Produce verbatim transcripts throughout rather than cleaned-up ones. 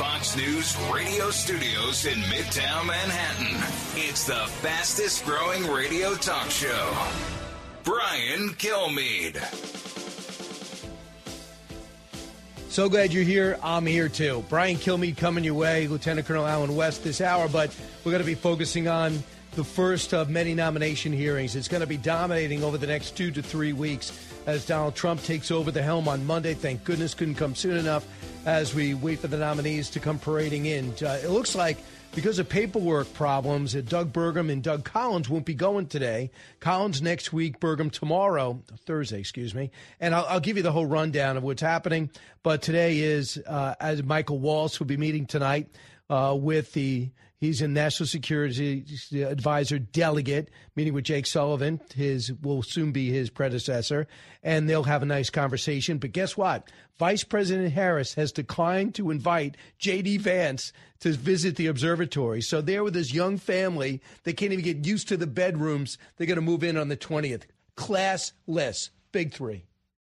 Fox News radio studios in Midtown Manhattan. It's the fastest growing radio talk show. Brian Kilmeade. So glad you're here. I'm here too. Brian Kilmeade coming your way. Lieutenant Colonel Alan West this hour, but we're going to be focusing on the first of many nomination hearings. It's going to be dominating over the next two to three weeks as Donald Trump takes over the helm on Monday. Thank goodness couldn't come soon enough as we wait for the nominees to come parading in. Uh, it looks like because of paperwork problems, uh, Doug Burgum and Doug Collins won't be going today. Collins next week, Burgum tomorrow, Thursday, excuse me. And I'll, I'll give you the whole rundown of what's happening. But today is, uh, as Michael Waltz will be meeting tonight uh, with the He's a national security advisor delegate, meeting with Jake Sullivan. His will soon be his predecessor, and they'll have a nice conversation. But guess what? Vice President Harris has declined to invite J D. Vance to visit the observatory. So there with this young family, they can't even get used to the bedrooms. They're going to move in on the twentieth. Classless. Big three.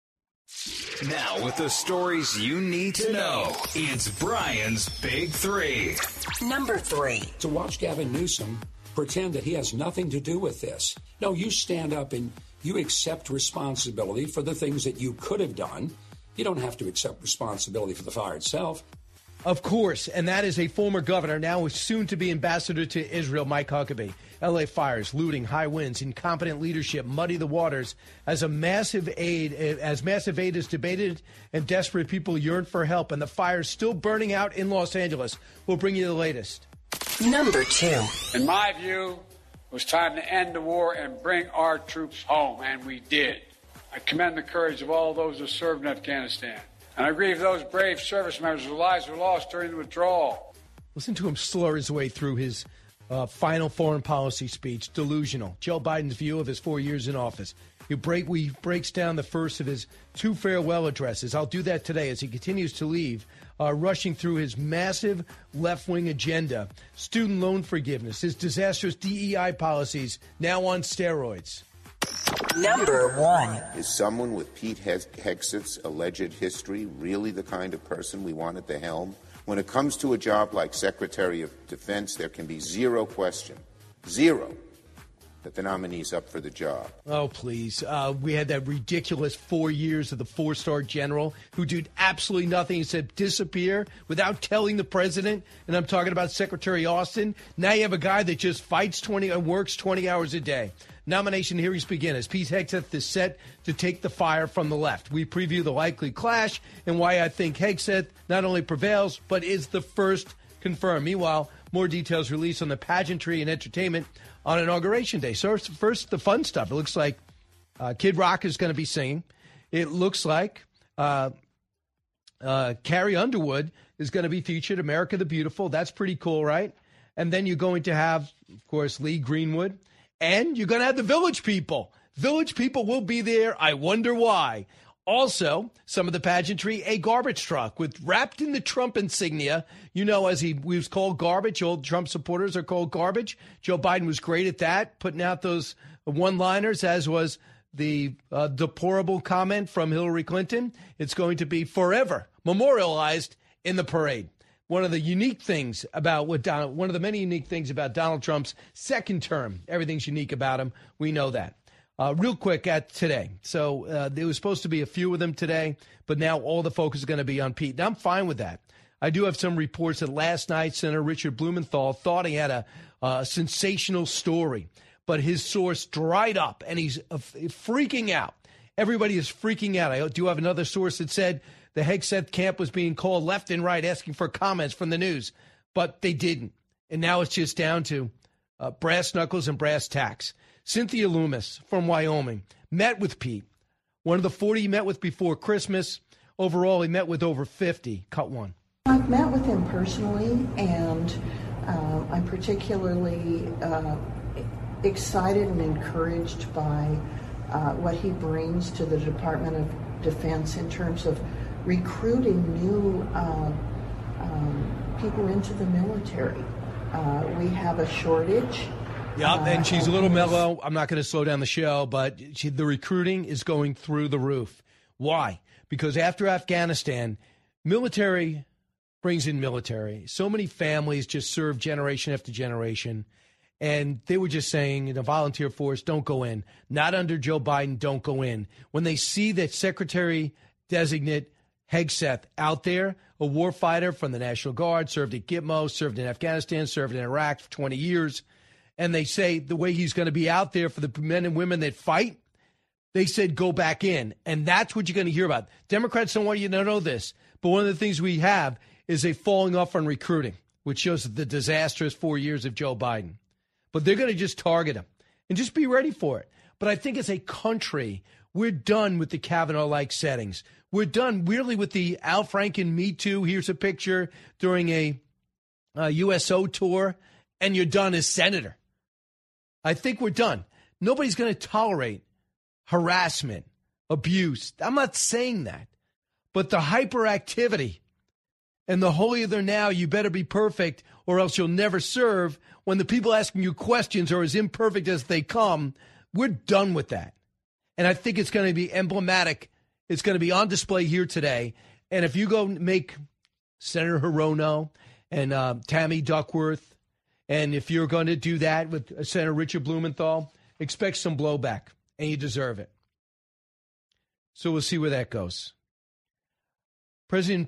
Now, with the stories you need to know, it's Brian's Big Three. Number three. To watch Gavin Newsom pretend that he has nothing to do with this. No, you stand up and you accept responsibility for the things that you could have done. You don't have to accept responsibility for the fire itself. Of course, and that is a former governor, now soon to be ambassador to Israel, Mike Huckabee. L A fires, looting, high winds, incompetent leadership muddy the waters as a massive aid, as massive aid is debated and desperate people yearn for help, and the fires still burning out in Los Angeles. We'll bring you the latest. Number two. In my view, it was time to end the war and bring our troops home, and we did. I commend the courage of all those who served in Afghanistan. And I grieve those brave service members whose lives were lost during the withdrawal. Listen to him slur his way through his uh, final foreign policy speech. Delusional. Joe Biden's view of his four years in office. He break, we breaks down the first of his two farewell addresses. I'll do that today as he continues to leave, uh, rushing through his massive left-wing agenda, student loan forgiveness, his disastrous D E I policies, now on steroids. Number one. Is someone with Pete Hegseth's alleged history really the kind of person we want at the helm? When it comes to a job like Secretary of Defense, there can be zero question, zero, that the nominee's up for the job. Oh, please. Uh, we had that ridiculous four years of the four-star general who did absolutely nothing except disappear without telling the president. And I'm talking about Secretary Austin. Now you have a guy that just fights twenty and works twenty hours a day. Nomination hearings begin as Pete Hegseth is set to take the fire from the left. We preview the likely clash and why I think Hegseth not only prevails, but is the first confirmed. Meanwhile, more details released on the pageantry and entertainment on Inauguration Day. So first, the fun stuff. It looks like uh, Kid Rock is going to be singing. It looks like uh, uh, Carrie Underwood is going to be featured, America the Beautiful. That's pretty cool, right? And then you're going to have, of course, Lee Greenwood. And you're going to have the Village People. Village People will be there. I wonder why. Also, some of the pageantry, a garbage truck with wrapped in the Trump insignia. You know, as he was called garbage, old Trump supporters are called garbage. Joe Biden was great at that, putting out those one-liners, as was the uh, deplorable comment from Hillary Clinton. It's going to be forever memorialized in the parade. One of the unique things about what Donald, one of the many unique things about Donald Trump's second term, everything's unique about him. We know that. Uh, real quick at today. So uh, there was supposed to be a few of them today, but now all the focus is going to be on Pete. Now I'm fine with that. I do have some reports that last night Senator Richard Blumenthal thought he had a, a sensational story, but his source dried up and he's uh, freaking out. Everybody is freaking out. I do have another source that said the Hegseth camp was being called left and right, asking for comments from the news, but they didn't. And now it's just down to uh, brass knuckles and brass tacks. Cynthia Loomis from Wyoming met with Pete. One of the forty he met with before Christmas. Overall, he met with over fifty. Cut one. I've met with him personally, and uh, I'm particularly uh, excited and encouraged by uh, what he brings to the Department of Defense in terms of recruiting new uh, um, people into the military. Uh, we have a shortage. Yeah, uh, and she's a little mellow. I'm not going to slow down the show, but she, the recruiting is going through the roof. Why? Because after Afghanistan, military brings in military. So many families just serve generation after generation. And they were just saying, the volunteer force, don't go in. Not under Joe Biden, don't go in. When they see that Secretary-designate Hegseth out there, a warfighter from the National Guard, served at Gitmo, served in Afghanistan, served in Iraq for twenty years, and they say the way he's going to be out there for the men and women that fight, they said go back in. And that's what you're going to hear about. Democrats don't want you to know this, but one of the things we have is a falling off on recruiting, which shows the disastrous four years of Joe Biden. But they're going to just target him and just be ready for it. But I think as a country, we're done with the Kavanaugh-like settings. We're done really with the Al Franken Me Too. Here's a picture during a, a U S O tour, and you're done as senator. I think we're done. Nobody's going to tolerate harassment, abuse. I'm not saying that. But the hyperactivity and the holier than now, you better be perfect or else you'll never serve, when the people asking you questions are as imperfect as they come, we're done with that. And I think it's going to be emblematic. It's going to be on display here today. And if you go make Senator Hirono and uh, Tammy Duckworth, and if you're going to do that with Senator Richard Blumenthal, expect some blowback, and you deserve it. So we'll see where that goes. President,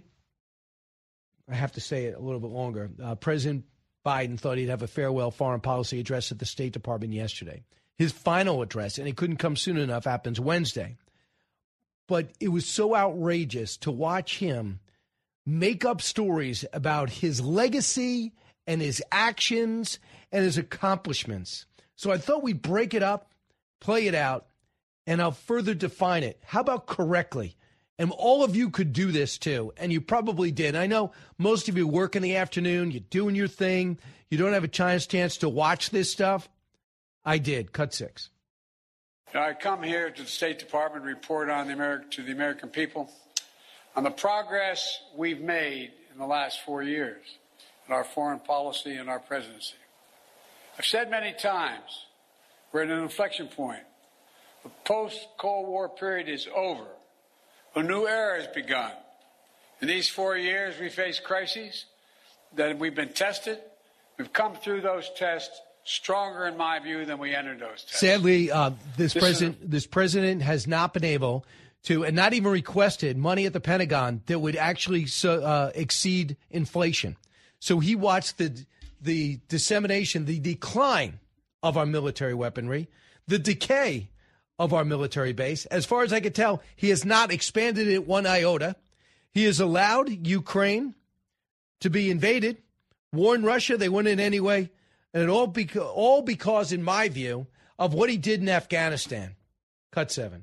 I have to say it a little bit longer, uh, President Biden thought he'd have a farewell foreign policy address at the State Department yesterday. His final address, and it couldn't come soon enough, happens Wednesday. But it was so outrageous to watch him make up stories about his legacy and his actions and his accomplishments. So I thought we'd break it up, play it out, and I'll further define it. How about correctly? And all of you could do this too, and you probably did. I know most of you work in the afternoon, you're doing your thing, you don't have a chance chance to watch this stuff. I did. Cut six. I come here to the State Department to report on the Ameri- to the American people on the progress we've made in the last four years in our foreign policy and our presidency. I've said many times, we're at an inflection point. The post-Cold War period is over. A new era has begun. In these four years, we faced crises that we've been tested. We've come through those tests stronger, in my view, than we entered those tests. Sadly, uh, this, this president, is, this president has not been able to, and not even requested, money at the Pentagon that would actually uh, exceed inflation. So he watched the the dissemination, the decline of our military weaponry, the decay of our military base. As far as I could tell, he has not expanded it one iota. He has allowed Ukraine to be invaded, warned Russia, they went in anyway, and it all, beca- all because, in my view, of what he did in Afghanistan. Cut seven.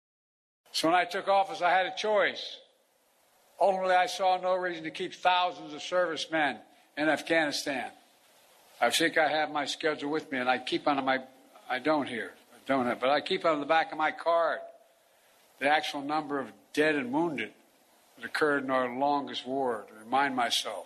So when I took office, I had a choice. Ultimately, I saw no reason to keep thousands of servicemen in Afghanistan. I think I have my schedule with me, and I keep on my, I don't here. Don't have, but I keep on the back of my card the actual number of dead and wounded that occurred in our longest war to remind myself.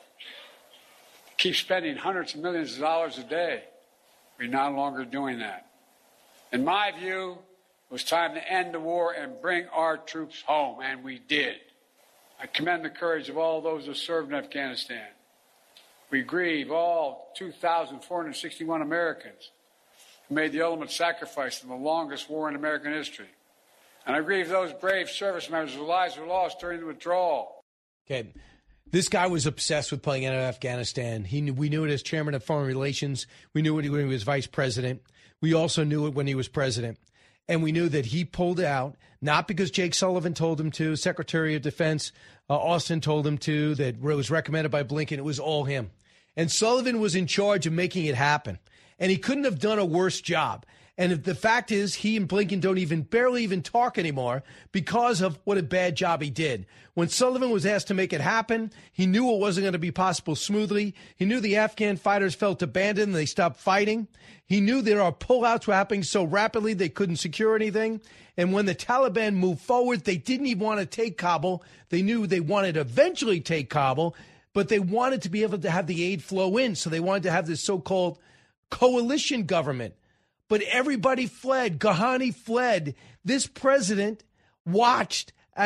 Keep spending hundreds of millions of dollars a day. We're no longer doing that. In my view, it was time to end the war and bring our troops home, and we did. I commend the courage of all those who served in Afghanistan. We grieve all two thousand four hundred sixty-one Americans who made the ultimate sacrifice in the longest war in American history. And I grieve those brave service members whose lives were lost during the withdrawal. Okay. This guy was obsessed with playing out of Afghanistan. He knew, we knew it as chairman of foreign relations. We knew it when he was vice president. We also knew it when he was president. And we knew that he pulled out, not because Jake Sullivan told him to, Secretary of Defense uh, Austin told him to, that was recommended by Blinken. It was all him. And Sullivan was in charge of making it happen. And he couldn't have done a worse job. And if the fact is, he and Blinken don't even barely even talk anymore because of what a bad job he did. When Sullivan was asked to make it happen, he knew it wasn't going to be possible smoothly. He knew the Afghan fighters felt abandoned and they stopped fighting. He knew that our pullouts were happening so rapidly they couldn't secure anything. And when the Taliban moved forward, they didn't even want to take Kabul. They knew they wanted to eventually take Kabul, but they wanted to be able to have the aid flow in. So they wanted to have this so-called coalition government. But everybody fled. Ghani fled. This president watched as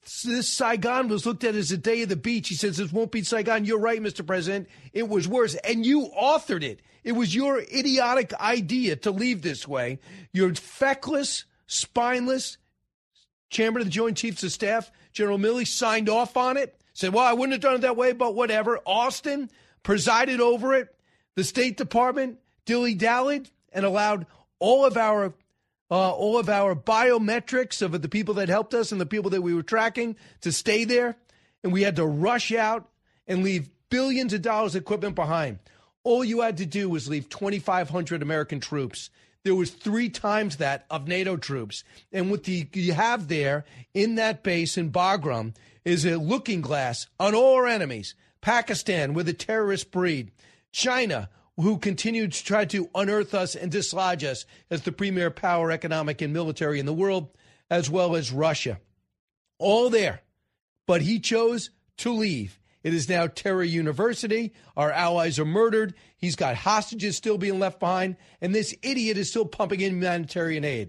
this Saigon was looked at as a day of the beach. He says, this won't be Saigon. You're right, Mister President. It was worse. And you authored it. It was your idiotic idea to leave this way. Your feckless, spineless chairman of the Joint Chiefs of Staff, General Milley, signed off on it. Said, well, I wouldn't have done it that way, but whatever. Austin presided over it. The State Department dilly-dallied and allowed all of our uh, all of our biometrics of the people that helped us and the people that we were tracking to stay there. And we had to rush out and leave billions of dollars of equipment behind. All you had to do was leave twenty-five hundred American troops. There was three times that of NATO troops. And what the, you have there in that base in Bagram is a looking glass on all our enemies. Pakistan, with a terrorist breed. China, who continued to try to unearth us and dislodge us as the premier power, economic and military in the world, as well as Russia. All there. But he chose to leave. It is now Terror University. Our allies are murdered. He's got hostages still being left behind. And this idiot is still pumping in humanitarian aid.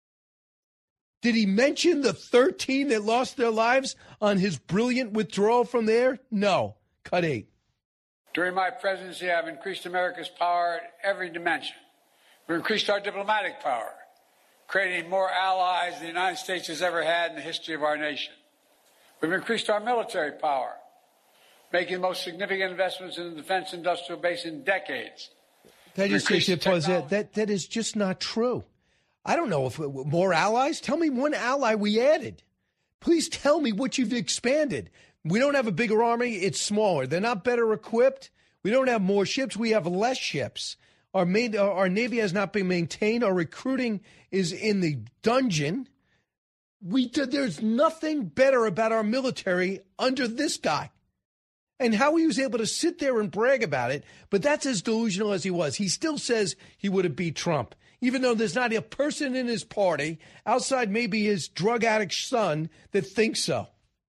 Did he mention the thirteen that lost their lives on his brilliant withdrawal from there? No. Cut eight. During my presidency, I've increased America's power at every dimension. We've increased our diplomatic power, creating more allies than the United States has ever had in the history of our nation. We've increased our military power, making the most significant investments in the defense industrial base in decades. Can I just say, that, that, that is just not true. I don't know if more allies. Tell me one ally we added. Please tell me what you've expanded. We don't have a bigger army. It's smaller. They're not better equipped. We don't have more ships. We have less ships. Our, main, our Navy has not been maintained. Our recruiting is in the dungeon. We There's nothing better about our military under this guy. And how he was able to sit there and brag about it, but that's as delusional as he was. He still says he would have beat Trump, even though there's not a person in his party, outside maybe his drug addict son, that thinks so.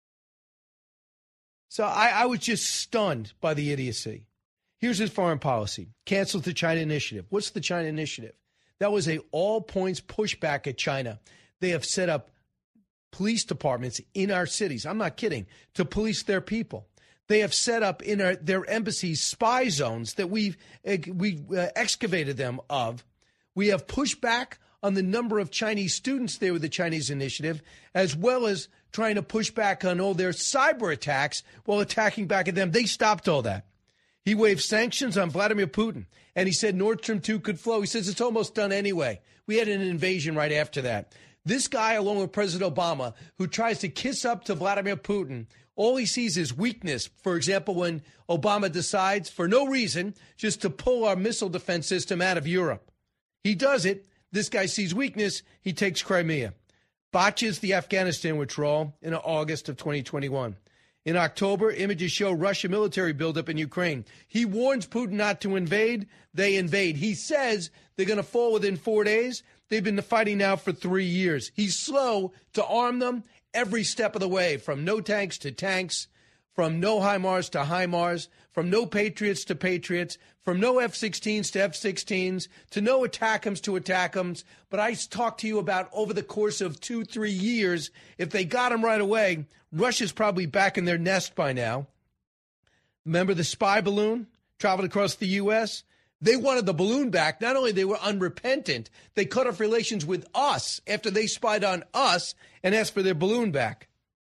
So I, I was just stunned by the idiocy. Here's his foreign policy. Cancels the China initiative. What's the China initiative? That was a all-points pushback at China. They have set up police departments in our cities. I'm not kidding. To police their people. They have set up in our, their embassies spy zones that we've we uh, excavated them of. We have pushed back on the number of Chinese students there with the Chinese initiative, as well as trying to push back on all their cyber attacks while attacking back at them. They stopped all that. He waived sanctions on Vladimir Putin, and he said Nord Stream two could flow. He says it's almost done anyway. We had an invasion right after that. This guy, along with President Obama, who tries to kiss up to Vladimir Putin, all he sees is weakness. For example, when Obama decides, for no reason, just to pull our missile defense system out of Europe. He does it. This guy sees weakness. He takes Crimea. Botches the Afghanistan withdrawal in August of twenty twenty-one. In October, images show Russian military buildup in Ukraine. He warns Putin not to invade. They invade. He says they're going to fall within four days. They've been fighting now for three years. He's slow to arm them every step of the way, from no tanks to tanks, from no HIMARS to HIMARS, from no Patriots to Patriots, from no F sixteens to F sixteens, to no ATACMS to ATACMS. But I talked to you about over the course of two, three years, if they got him right away, Russia's probably back in their nest by now. Remember the spy balloon traveled across the U S? They wanted the balloon back. Not only they were unrepentant, they cut off relations with us after they spied on us and asked for their balloon back.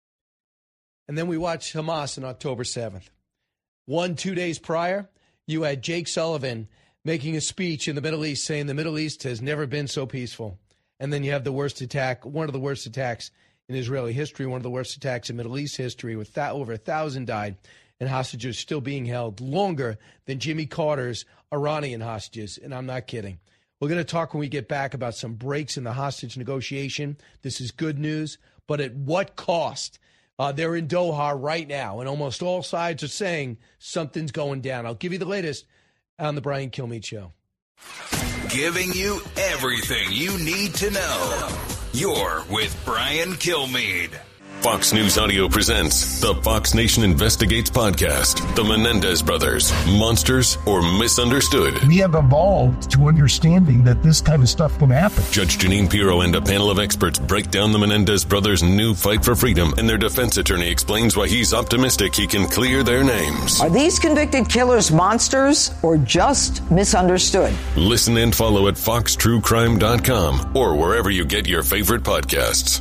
And then we watched Hamas on October seventh. One, two days prior, you had Jake Sullivan making a speech in the Middle East saying the Middle East has never been so peaceful. And then you have the worst attack, one of the worst attacks in Israeli history, one of the worst attacks in Middle East history, with th- over a thousand died and hostages still being held longer than Jimmy Carter's Iranian hostages. And I'm not kidding. We're going to talk when we get back about some breaks in the hostage negotiation. This is good news, but at what cost? Uh, they're in Doha right now, and almost all sides are saying something's going down. I'll give you the latest on the Brian Kilmeade Show. Giving you everything you need to know. You're with Brian Kilmeade. Fox News Audio presents the Fox Nation Investigates podcast. The Menendez Brothers, monsters or misunderstood? We have evolved to understanding that this kind of stuff can happen. Judge Janine Pirro and a panel of experts break down the Menendez Brothers' new fight for freedom, and their defense attorney explains why he's optimistic he can clear their names. Are these convicted killers monsters or just misunderstood? Listen and follow at fox true crime dot com or wherever you get your favorite podcasts.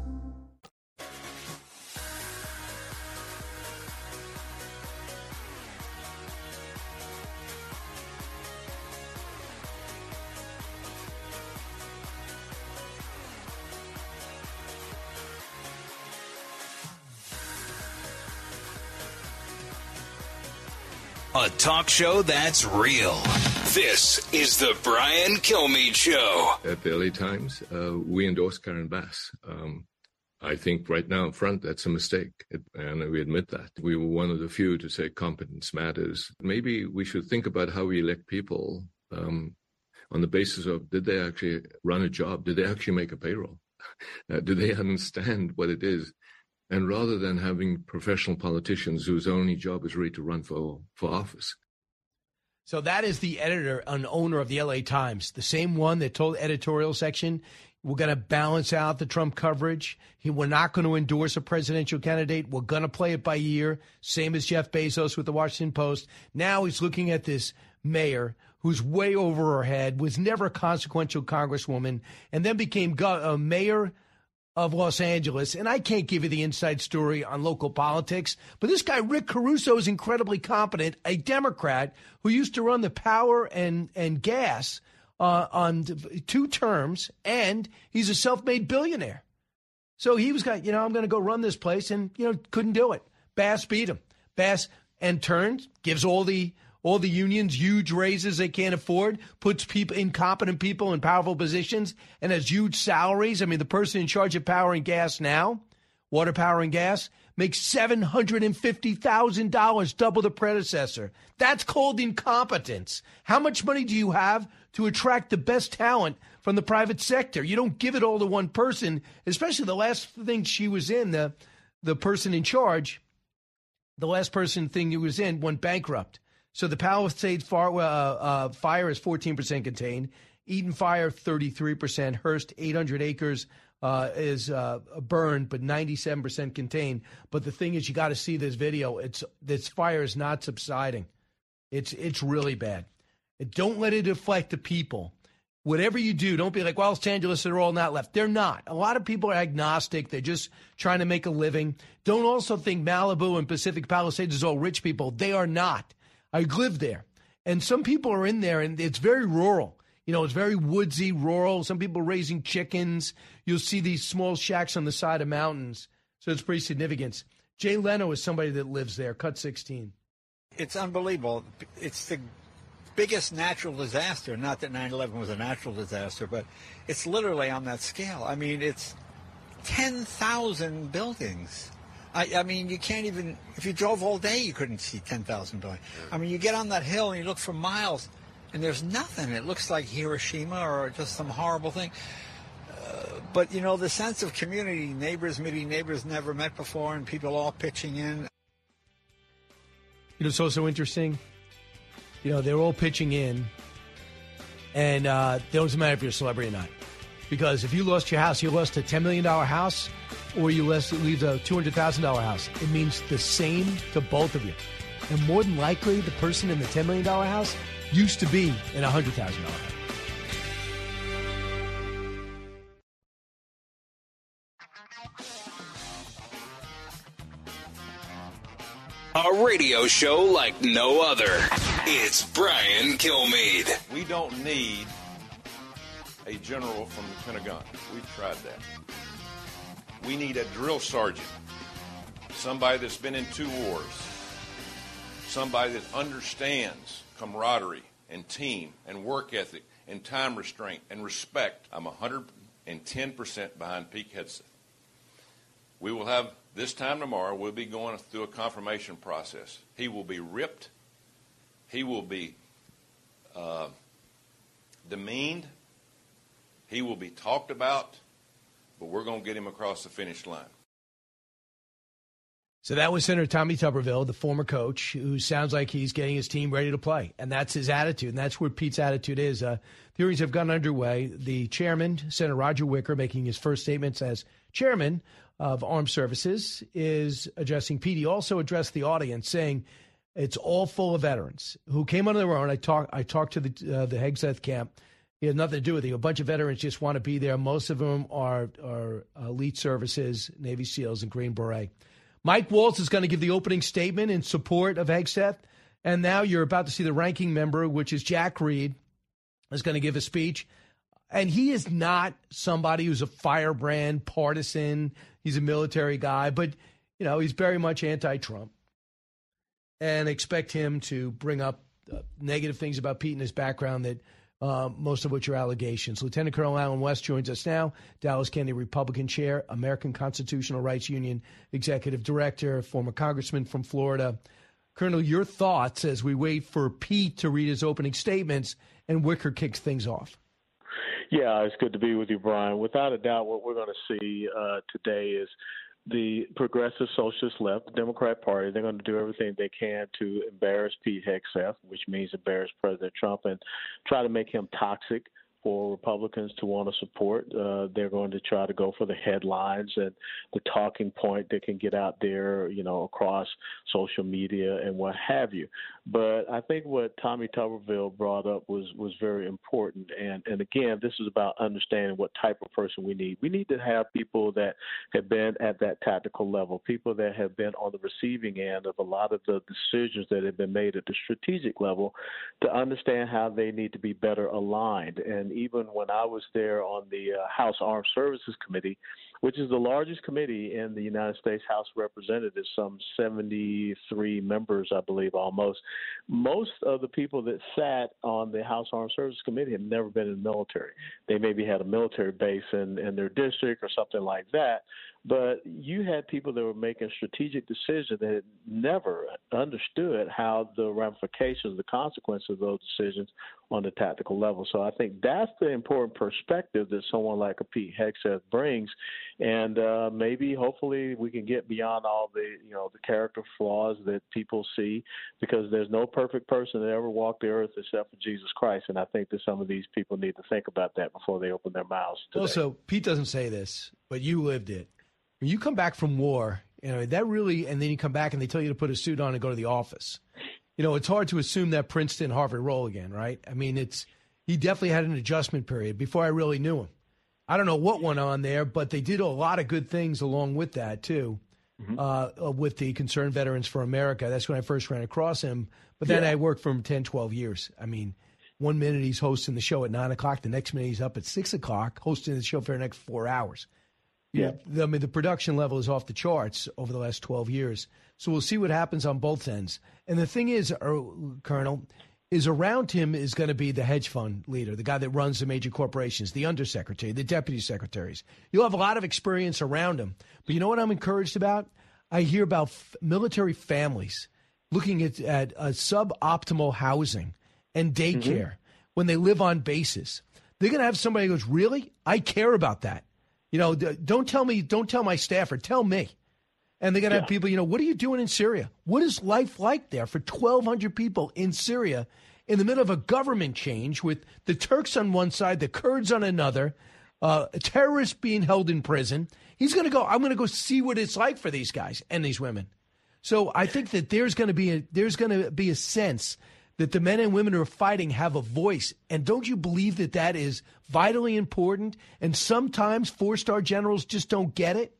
A talk show that's real. This is the Brian Kilmeade Show. At the L A Times, uh, we endorse Karen Bass. Um, I think right now in front, that's a mistake, it, and we admit that. We were one of the few to say competence matters. Maybe we should think about how we elect people um, on the basis of, did they actually run a job? Did they actually make a payroll? uh, do they understand what it is? And rather than having professional politicians whose only job is really to run for, for office. So that is the editor and owner of the L A Times, the same one that told editorial section, we're going to balance out the Trump coverage. He, we're not going to endorse a presidential candidate. We're going to play it by ear, same as Jeff Bezos with the Washington Post. Now he's looking at this mayor who's way over her head, was never a consequential congresswoman, and then became go- a mayor of Los Angeles. And I can't give you the inside story on local politics, but this guy, Rick Caruso, is incredibly competent, a Democrat who used to run the power and, and gas uh, on two terms, and he's a self-made billionaire. So he was got, you know, I'm going to go run this place, and, you know, couldn't do it. Bass beat him. Bass, and turns, gives all the all the unions huge raises they can't afford, puts people, incompetent people in powerful positions, and has huge salaries. I mean, the person in charge of power and gas now, water, power, and gas, makes seven hundred fifty thousand dollars, double the predecessor. That's called incompetence. How much money do you have to attract the best talent from the private sector? You don't give it all to one person, especially the last thing she was in, the, the person in charge, the last person thing he was in went bankrupt. So the Palisades fire, uh, uh, fire is fourteen percent contained. Eden Fire, thirty-three percent. Hearst, eight hundred acres uh, is uh, burned, but ninety-seven percent contained. But the thing is, you got to see this video. It's this fire is not subsiding. It's it's really bad. Don't let it affect the people. Whatever you do, don't be like, well, Los Angeles, they're all not left. They're not. A lot of people are agnostic. They're just trying to make a living. Don't also think Malibu and Pacific Palisades is all rich people. They are not. I live there, and some people are in there, and it's very rural. You know, it's very woodsy, rural. Some people raising chickens. You'll see these small shacks on the side of mountains, so it's pretty significant. Jay Leno is somebody that lives there, cut sixteen. It's unbelievable. It's the biggest natural disaster, not that nine eleven was a natural disaster, but it's literally on that scale. I mean, it's ten thousand buildings. I, I mean, you can't even, if you drove all day, you couldn't see ten thousand buildings. I mean, you get on that hill and you look for miles, and there's nothing. It looks like Hiroshima or just some horrible thing. Uh, but, you know, the sense of community, neighbors meeting neighbors never met before, and people all pitching in. You know, it's also interesting. You know, they're all pitching in, and uh, it doesn't matter if you're a celebrity or not. Because if you lost your house, you lost a ten million dollars house, or you lost, leave a two hundred thousand dollars house. It means the same to both of you. And more than likely, the person in the ten million dollars house used to be in a one hundred thousand dollars house. A radio show like no other. It's Brian Kilmeade. We don't need a general from the Pentagon. We've tried that. We need a drill sergeant, somebody that's been in two wars, somebody that understands camaraderie and team and work ethic and time restraint and respect. I'm one hundred ten percent behind Pete Hegseth. We will have, this time tomorrow, we'll be going through a confirmation process. He will be ripped. He will be uh, demeaned. He will be talked about, but we're going to get him across the finish line. So that was Senator Tommy Tuberville, the former coach, who sounds like he's getting his team ready to play. And that's his attitude. And that's where Pete's attitude is. Uh, hearings have gone underway. The chairman, Senator Roger Wicker, making his first statements as chairman of Armed Services, is addressing Pete. He also addressed the audience, saying it's all full of veterans who came on their own. I, talk, I talked to the, uh, the Hegseth camp. He had nothing to do with it. A bunch of veterans just want to be there. Most of them are, are elite services, Navy SEALs, and Green Beret. Mike Waltz is going to give the opening statement in support of Hegseth. And now you're about to see the ranking member, which is Jack Reed, is going to give a speech. And he is not somebody who's a firebrand partisan. He's a military guy, but, you know, he's very much anti-Trump. And expect him to bring up uh, negative things about Pete and his background, that uh, most of which are allegations. Lieutenant Colonel Alan West joins us now, Dallas County Republican Chair, American Constitutional Rights Union Executive Director, former Congressman from Florida. Colonel, your thoughts as we wait for Pete to read his opening statements and Wicker kicks things off. Yeah, it's good to be with you, Brian. Without a doubt, what we're going to see uh, today is the progressive socialist left, the Democrat Party. They're going to do everything they can to embarrass Pete Hegseth, which means embarrass President Trump, and try to make him toxic for Republicans to want to support. Uh, they're going to try to go for the headlines and the talking point that can get out there, you know, across social media and what have you. But I think what Tommy Tuberville brought up was was very important. And, and again, this is about understanding what type of person we need. We need to have people that have been at that tactical level, people that have been on the receiving end of a lot of the decisions that have been made at the strategic level, to understand how they need to be better aligned. And even when I was there on the uh, House Armed Services Committee, which is the largest committee in the United States House of Representatives, some seventy-three members, I believe, almost. Most of the people that sat on the House Armed Services Committee have never been in the military. They maybe had a military base in, in their district or something like that. But you had people that were making strategic decisions that had never understood how the ramifications, the consequences of those decisions on the tactical level. So I think that's the important perspective that someone like a Pete Hegseth brings. And uh, maybe, hopefully, we can get beyond all the, you know, the character flaws that people see, because there's no perfect person that ever walked the earth except for Jesus Christ. And I think that some of these people need to think about that before they open their mouths today. Also, Pete doesn't say this, but you lived it. When you come back from war, you know, that really, and then you come back and they tell you to put a suit on and go to the office. You know, it's hard to assume that Princeton, Harvard role again, right? I mean, it's, he definitely had an adjustment period before I really knew him. I don't know what went on there, but they did a lot of good things along with that, too, mm-hmm. uh, with the Concerned Veterans for America. That's when I first ran across him. But then yeah. I worked for him ten, twelve years. I mean, one minute he's hosting the show at nine o'clock. The next minute he's up at six o'clock hosting the show for the next four hours. Yeah, I mean, the production level is off the charts over the last twelve years. So we'll see what happens on both ends. And the thing is, uh, Colonel, is around him is going to be the hedge fund leader, the guy that runs the major corporations, the undersecretary, the deputy secretaries. You'll have a lot of experience around him. But you know what I'm encouraged about? I hear about f- military families looking at, at uh, suboptimal housing and daycare mm-hmm. when they live on bases. They're going to have somebody who goes, really? I care about that. You know, don't tell me, don't tell my staffer, tell me. And they're going to yeah. have people, you know, what are you doing in Syria? What is life like there for twelve hundred people in Syria in the middle of a government change with the Turks on one side, the Kurds on another, uh, terrorists being held in prison? He's going to go, I'm going to go see what it's like for these guys and these women. So I think that there's going to be a, there's going to be a sense that the men and women who are fighting have a voice. And don't you believe that that is vitally important? And sometimes four-star generals just don't get it?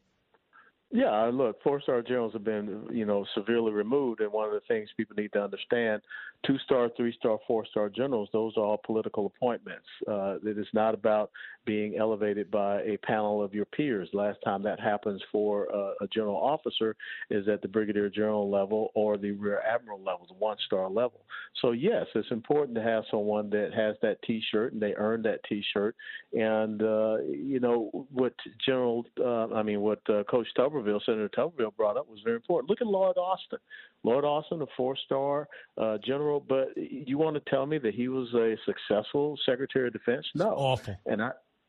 Yeah, look, four-star generals have been, you know, severely removed. And one of the things people need to understand, two-star, three-star, four-star generals, those are all political appointments. Uh, it is not about being elevated by a panel of your peers. Last time that happens for uh, a general officer is at the brigadier general level or the rear admiral level, the one-star level. So, yes, it's important to have someone that has that T-shirt and they earn that T-shirt. And, uh, you know, what General, uh, I mean, what uh, Coach Tuberville, Senator Tuberville brought up was very important. Look at Lloyd Austin. Lloyd Austin, a four-star uh, general, but you want to tell me that he was a successful Secretary of Defense? No. Awful. And I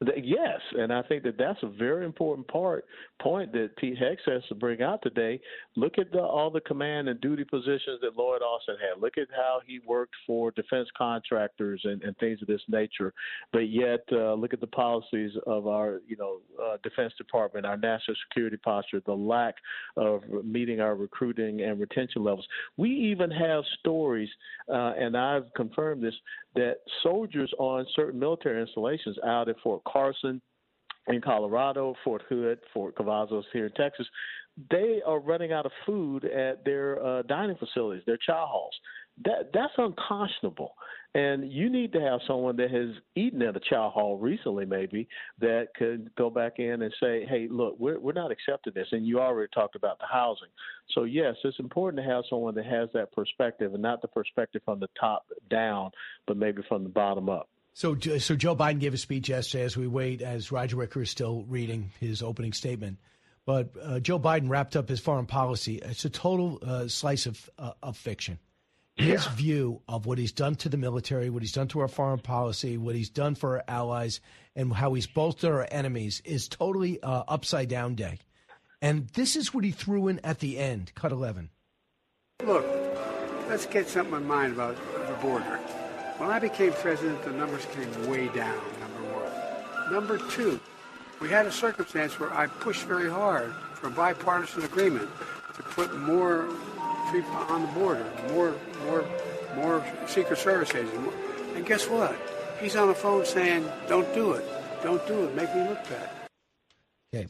Yes, and I think that that's a very important part point that Pete Hicks has to bring out today. Look at the, all the command and duty positions that Lloyd Austin had. Look at how he worked for defense contractors and, and things of this nature. But yet, uh, look at the policies of our, you know, uh, Defense Department, our national security posture, the lack of meeting our recruiting and retention levels. We even have stories, uh, and I've confirmed this, that soldiers on certain military installations out at Fort Carson in Colorado, Fort Hood, Fort Cavazos here in Texas, they are running out of food at their uh, dining facilities, their chow halls. That that's unconscionable. And you need to have someone that has eaten at a chow hall recently, maybe, that could go back in and say, hey, look, we're, we're not accepting this. And you already talked about the housing. So, yes, it's important to have someone that has that perspective, and not the perspective from the top down, but maybe from the bottom up. So, so Joe Biden gave a speech yesterday as we wait, as Roger Wicker is still reading his opening statement. But uh, Joe Biden wrapped up his foreign policy. It's a total uh, slice of, uh, of fiction. His yeah. view of what he's done to the military, what he's done to our foreign policy, what he's done for our allies, and how he's bolstered our enemies is totally uh, upside down day. And this is what he threw in at the end. Cut eleven. Look, let's get something in mind about the border. When I became president, the numbers came way down, number one. Number two, we had a circumstance where I pushed very hard for a bipartisan agreement to put more people on the border, more, more, more Secret Service agents. And guess what? He's on the phone saying, "Don't do it, don't do it, make me look bad." Okay,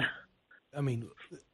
I mean,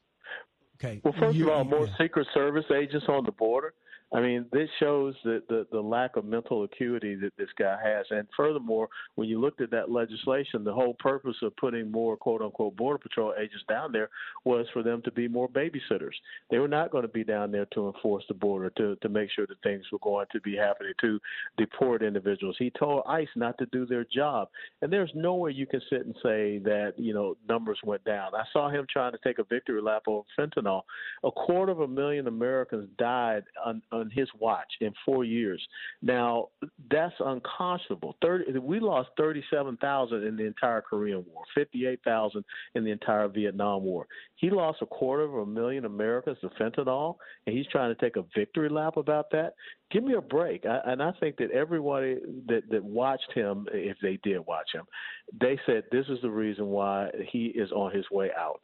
okay. Well, first you, of all, more yeah. Secret Service agents on the border. I mean, this shows the, the, the lack of mental acuity that this guy has. And furthermore, when you looked at that legislation, the whole purpose of putting more quote-unquote Border Patrol agents down there was for them to be more babysitters. They were not going to be down there to enforce the border, to, to make sure that things were going to be happening, to deport individuals. He told ICE not to do their job. And there's nowhere you can sit and say that, you know, numbers went down. I saw him trying to take a victory lap over fentanyl. A quarter of a million Americans died on, on his watch in four years. Now, that's unconscionable. thirty, we lost thirty-seven thousand in the entire Korean War, fifty-eight thousand in the entire Vietnam War. He lost a quarter of a million Americans to fentanyl, and he's trying to take a victory lap about that. Give me a break. I, and I think that everybody that, that watched him, if they did watch him, they said this is the reason why he is on his way out.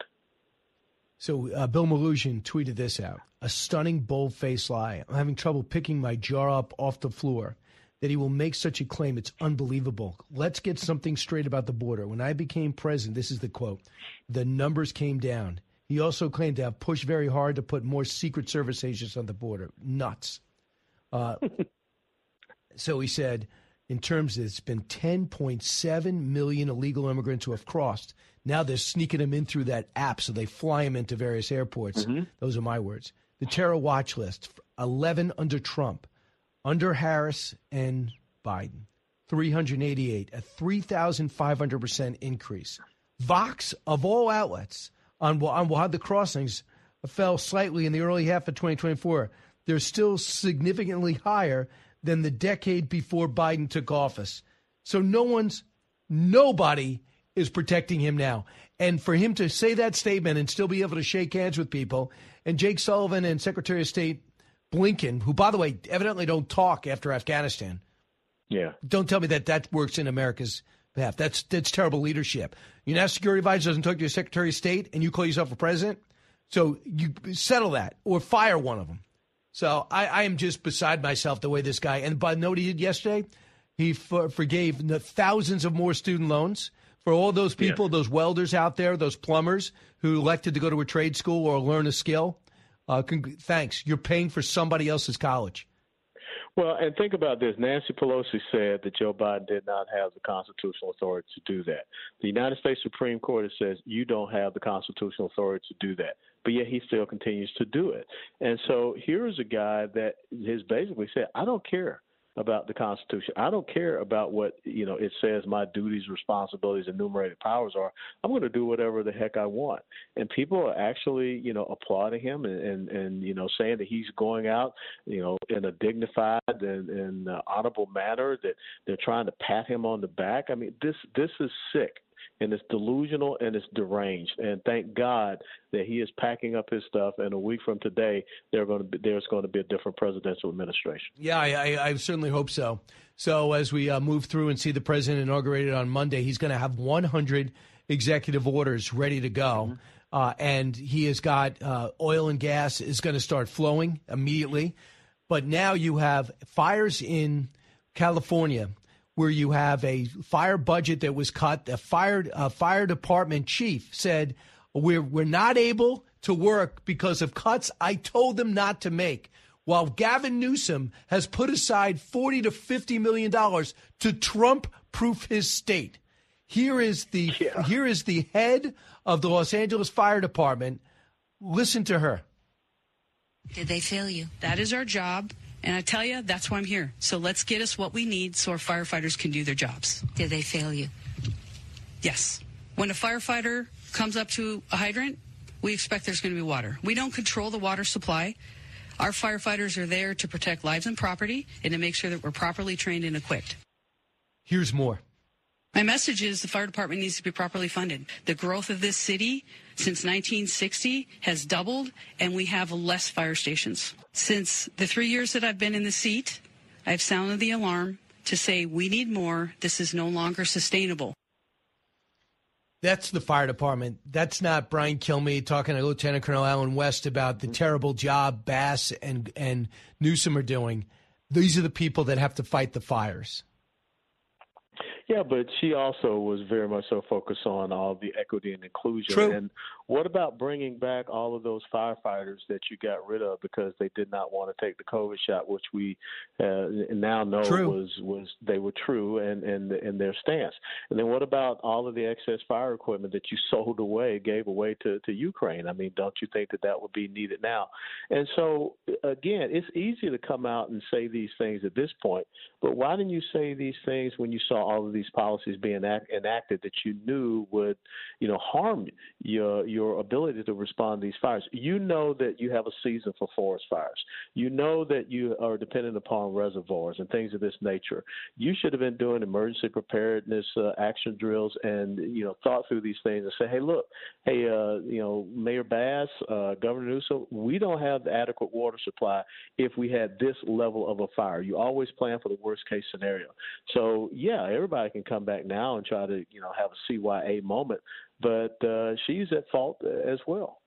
So uh, Bill Melugin tweeted this out. A stunning, bold-faced lie. I'm having trouble picking my jaw up off the floor. That he will make such a claim, it's unbelievable. Let's get something straight about the border. When I became president, this is the quote, the numbers came down. He also claimed to have pushed very hard to put more Secret Service agents on the border. Nuts. Uh, so he said, in terms of it's been ten point seven million illegal immigrants who have crossed. Now they're sneaking them in through that app, so they fly them into various airports. Mm-hmm. Those are my words. The terror watch list, eleven under Trump, under Harris and Biden, three hundred eighty-eight, a three thousand five hundred percent increase. Vox, of all outlets, on, on why the crossings fell slightly in the early half of twenty twenty-four. They're still significantly higher than the decade before Biden took office. So no one's, nobody is protecting him now. And for him to say that statement and still be able to shake hands with people, and Jake Sullivan and Secretary of State Blinken, who, by the way, evidently don't talk after Afghanistan. Yeah. Don't tell me that that works in America's behalf. That's that's terrible leadership. Your national security advisor doesn't talk to your Secretary of State, and you call yourself a president? So you settle that or fire one of them. So I, I am just beside myself the way this guy, and by note he did yesterday, he for, forgave thousands of more student loans for all those people, yeah. those welders out there, those plumbers who elected to go to a trade school or learn a skill. Uh, con- thanks. You're paying for somebody else's college. Well, and think about this. Nancy Pelosi said that Joe Biden did not have the constitutional authority to do that. The United States Supreme Court says you don't have the constitutional authority to do that, but yet he still continues to do it. And so here's a guy that has basically said, I don't care about the Constitution. I don't care about what, you know, it says my duties, responsibilities, enumerated powers are. I'm going to do whatever the heck I want. And people are actually, you know, applauding him and, and, and you know, saying that he's going out, you know, in a dignified and, and uh, honorable manner, that they're trying to pat him on the back. I mean, this this is sick. and it's delusional and it's deranged. And thank God that he is packing up his stuff. And a week from today, they're going to be, there's going to be a different presidential administration. Yeah, I, I, I certainly hope so. So as we uh, move through and see the president inaugurated on Monday, he's going to have one hundred executive orders ready to go. Mm-hmm. Uh, and he has got uh, oil and gas is going to start flowing immediately. But now you have fires in California where you have a fire budget that was cut. The fire, uh, fire department chief said, we're, we're not able to work because of cuts I told them not to make. While Gavin Newsom has put aside forty to fifty million dollars to Trump-proof his state. Here is the yeah. here is the head of the Los Angeles Fire Department. Listen to her. Did they fail you? That is our job. And I tell you, that's why I'm here. So let's get us what we need so our firefighters can do their jobs. Did they fail you? Yes. When a firefighter comes up to a hydrant, we expect there's going to be water. We don't control the water supply. Our firefighters are there to protect lives and property and to make sure that we're properly trained and equipped. Here's more. My message is the fire department needs to be properly funded. The growth of this city since nineteen sixty has doubled, and we have less fire stations. Since the three years that I've been in the seat, I've sounded the alarm to say we need more. This is no longer sustainable. That's the fire department. That's not Brian Kilmeade talking to Lieutenant Colonel Alan West about the terrible job Bass and, and Newsom are doing. These are the people that have to fight the fires. Yeah, but she also was very much so focused on all the equity and inclusion. True. And what about bringing back all of those firefighters that you got rid of because they did not want to take the COVID shot, which we uh, now know true. was was they were true and and in their stance. And then what about all of the excess fire equipment that you sold away, gave away to, to Ukraine? I mean, don't you think that that would be needed now? And so, again, it's easy to come out and say these things at this point, but why didn't you say these things when you saw all of these policies being act- enacted that you knew would, you know, harm your your ability to respond to these fires? You know that you have a season for forest fires. You know that you are dependent upon reservoirs and things of this nature. You should have been doing emergency preparedness uh, action drills and, you know, thought through these things and say, hey, look, hey, uh, you know, Mayor Bass, uh, Governor Newsom, we don't have the adequate water supply if we had this level of a fire. You always plan for the worst case scenario. So, yeah, everybody can come back now and try to, you know, have a C Y A moment, but uh, she's at fault as well.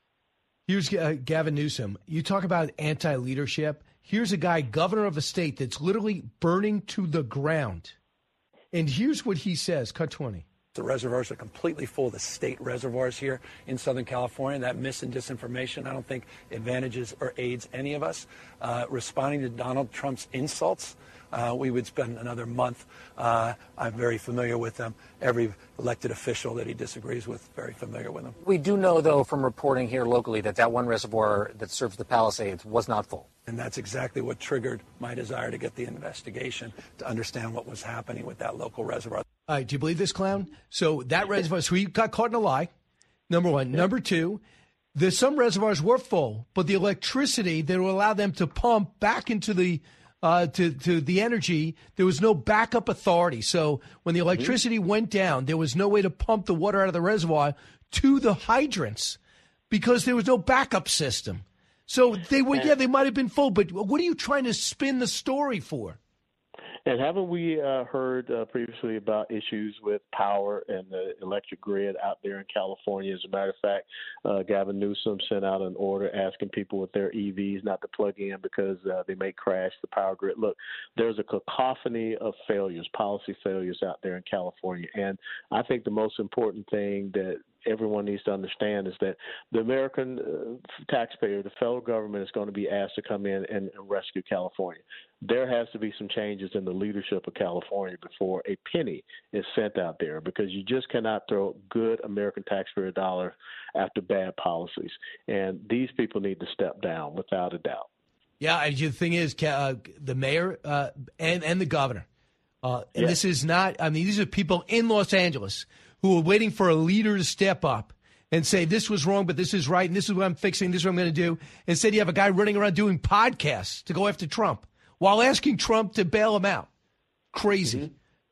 Here's uh, Gavin Newsom. You talk about anti-leadership. Here's a guy, governor of a state that's literally burning to the ground. And here's what he says. Cut twenty. The reservoirs are completely full, the state reservoirs here in Southern California. That mis and disinformation, I don't think advantages or aids any of us. Uh, responding to Donald Trump's insults, Uh, we would spend another month. Uh, I'm very familiar with them. Every elected official that he disagrees with, very familiar with them. We do know, though, from reporting here locally that that one reservoir that serves the Palisades was not full. And that's exactly what triggered my desire to get the investigation to understand what was happening with that local reservoir. All right, do you believe this, clown? So that reservoir, so he got caught in a lie, number one. Yeah. Number two, there's some reservoirs were full, but the electricity that will allow them to pump back into the Uh, to, to the energy, there was no backup authority. So when the electricity went down, there was no way to pump the water out of the reservoir to the hydrants because there was no backup system. So they were, yeah, they might have been full, but what are you trying to spin the story for? And haven't we uh, heard uh, previously about issues with power and the electric grid out there in California? As a matter of fact, uh, Gavin Newsom sent out an order asking people with their E Vs not to plug in because uh, they may crash the power grid. Look, there's a cacophony of failures, policy failures out there in California. And I think the most important thing that everyone needs to understand is that the American uh, taxpayer, the federal government, is going to be asked to come in and, and rescue California. There has to be some changes in the leadership of California before a penny is sent out there, because you just cannot throw good American taxpayer dollars after bad policies. And these people need to step down without a doubt. Yeah, and the thing is, uh, the mayor uh, and, and the governor, uh, and yeah. this is not, I mean, these are people in Los Angeles who are waiting for a leader to step up and say, this was wrong, but this is right, and this is what I'm fixing, this is what I'm going to do. Instead, you have a guy running around doing podcasts to go after Trump while asking Trump to bail him out. Crazy. Mm-hmm.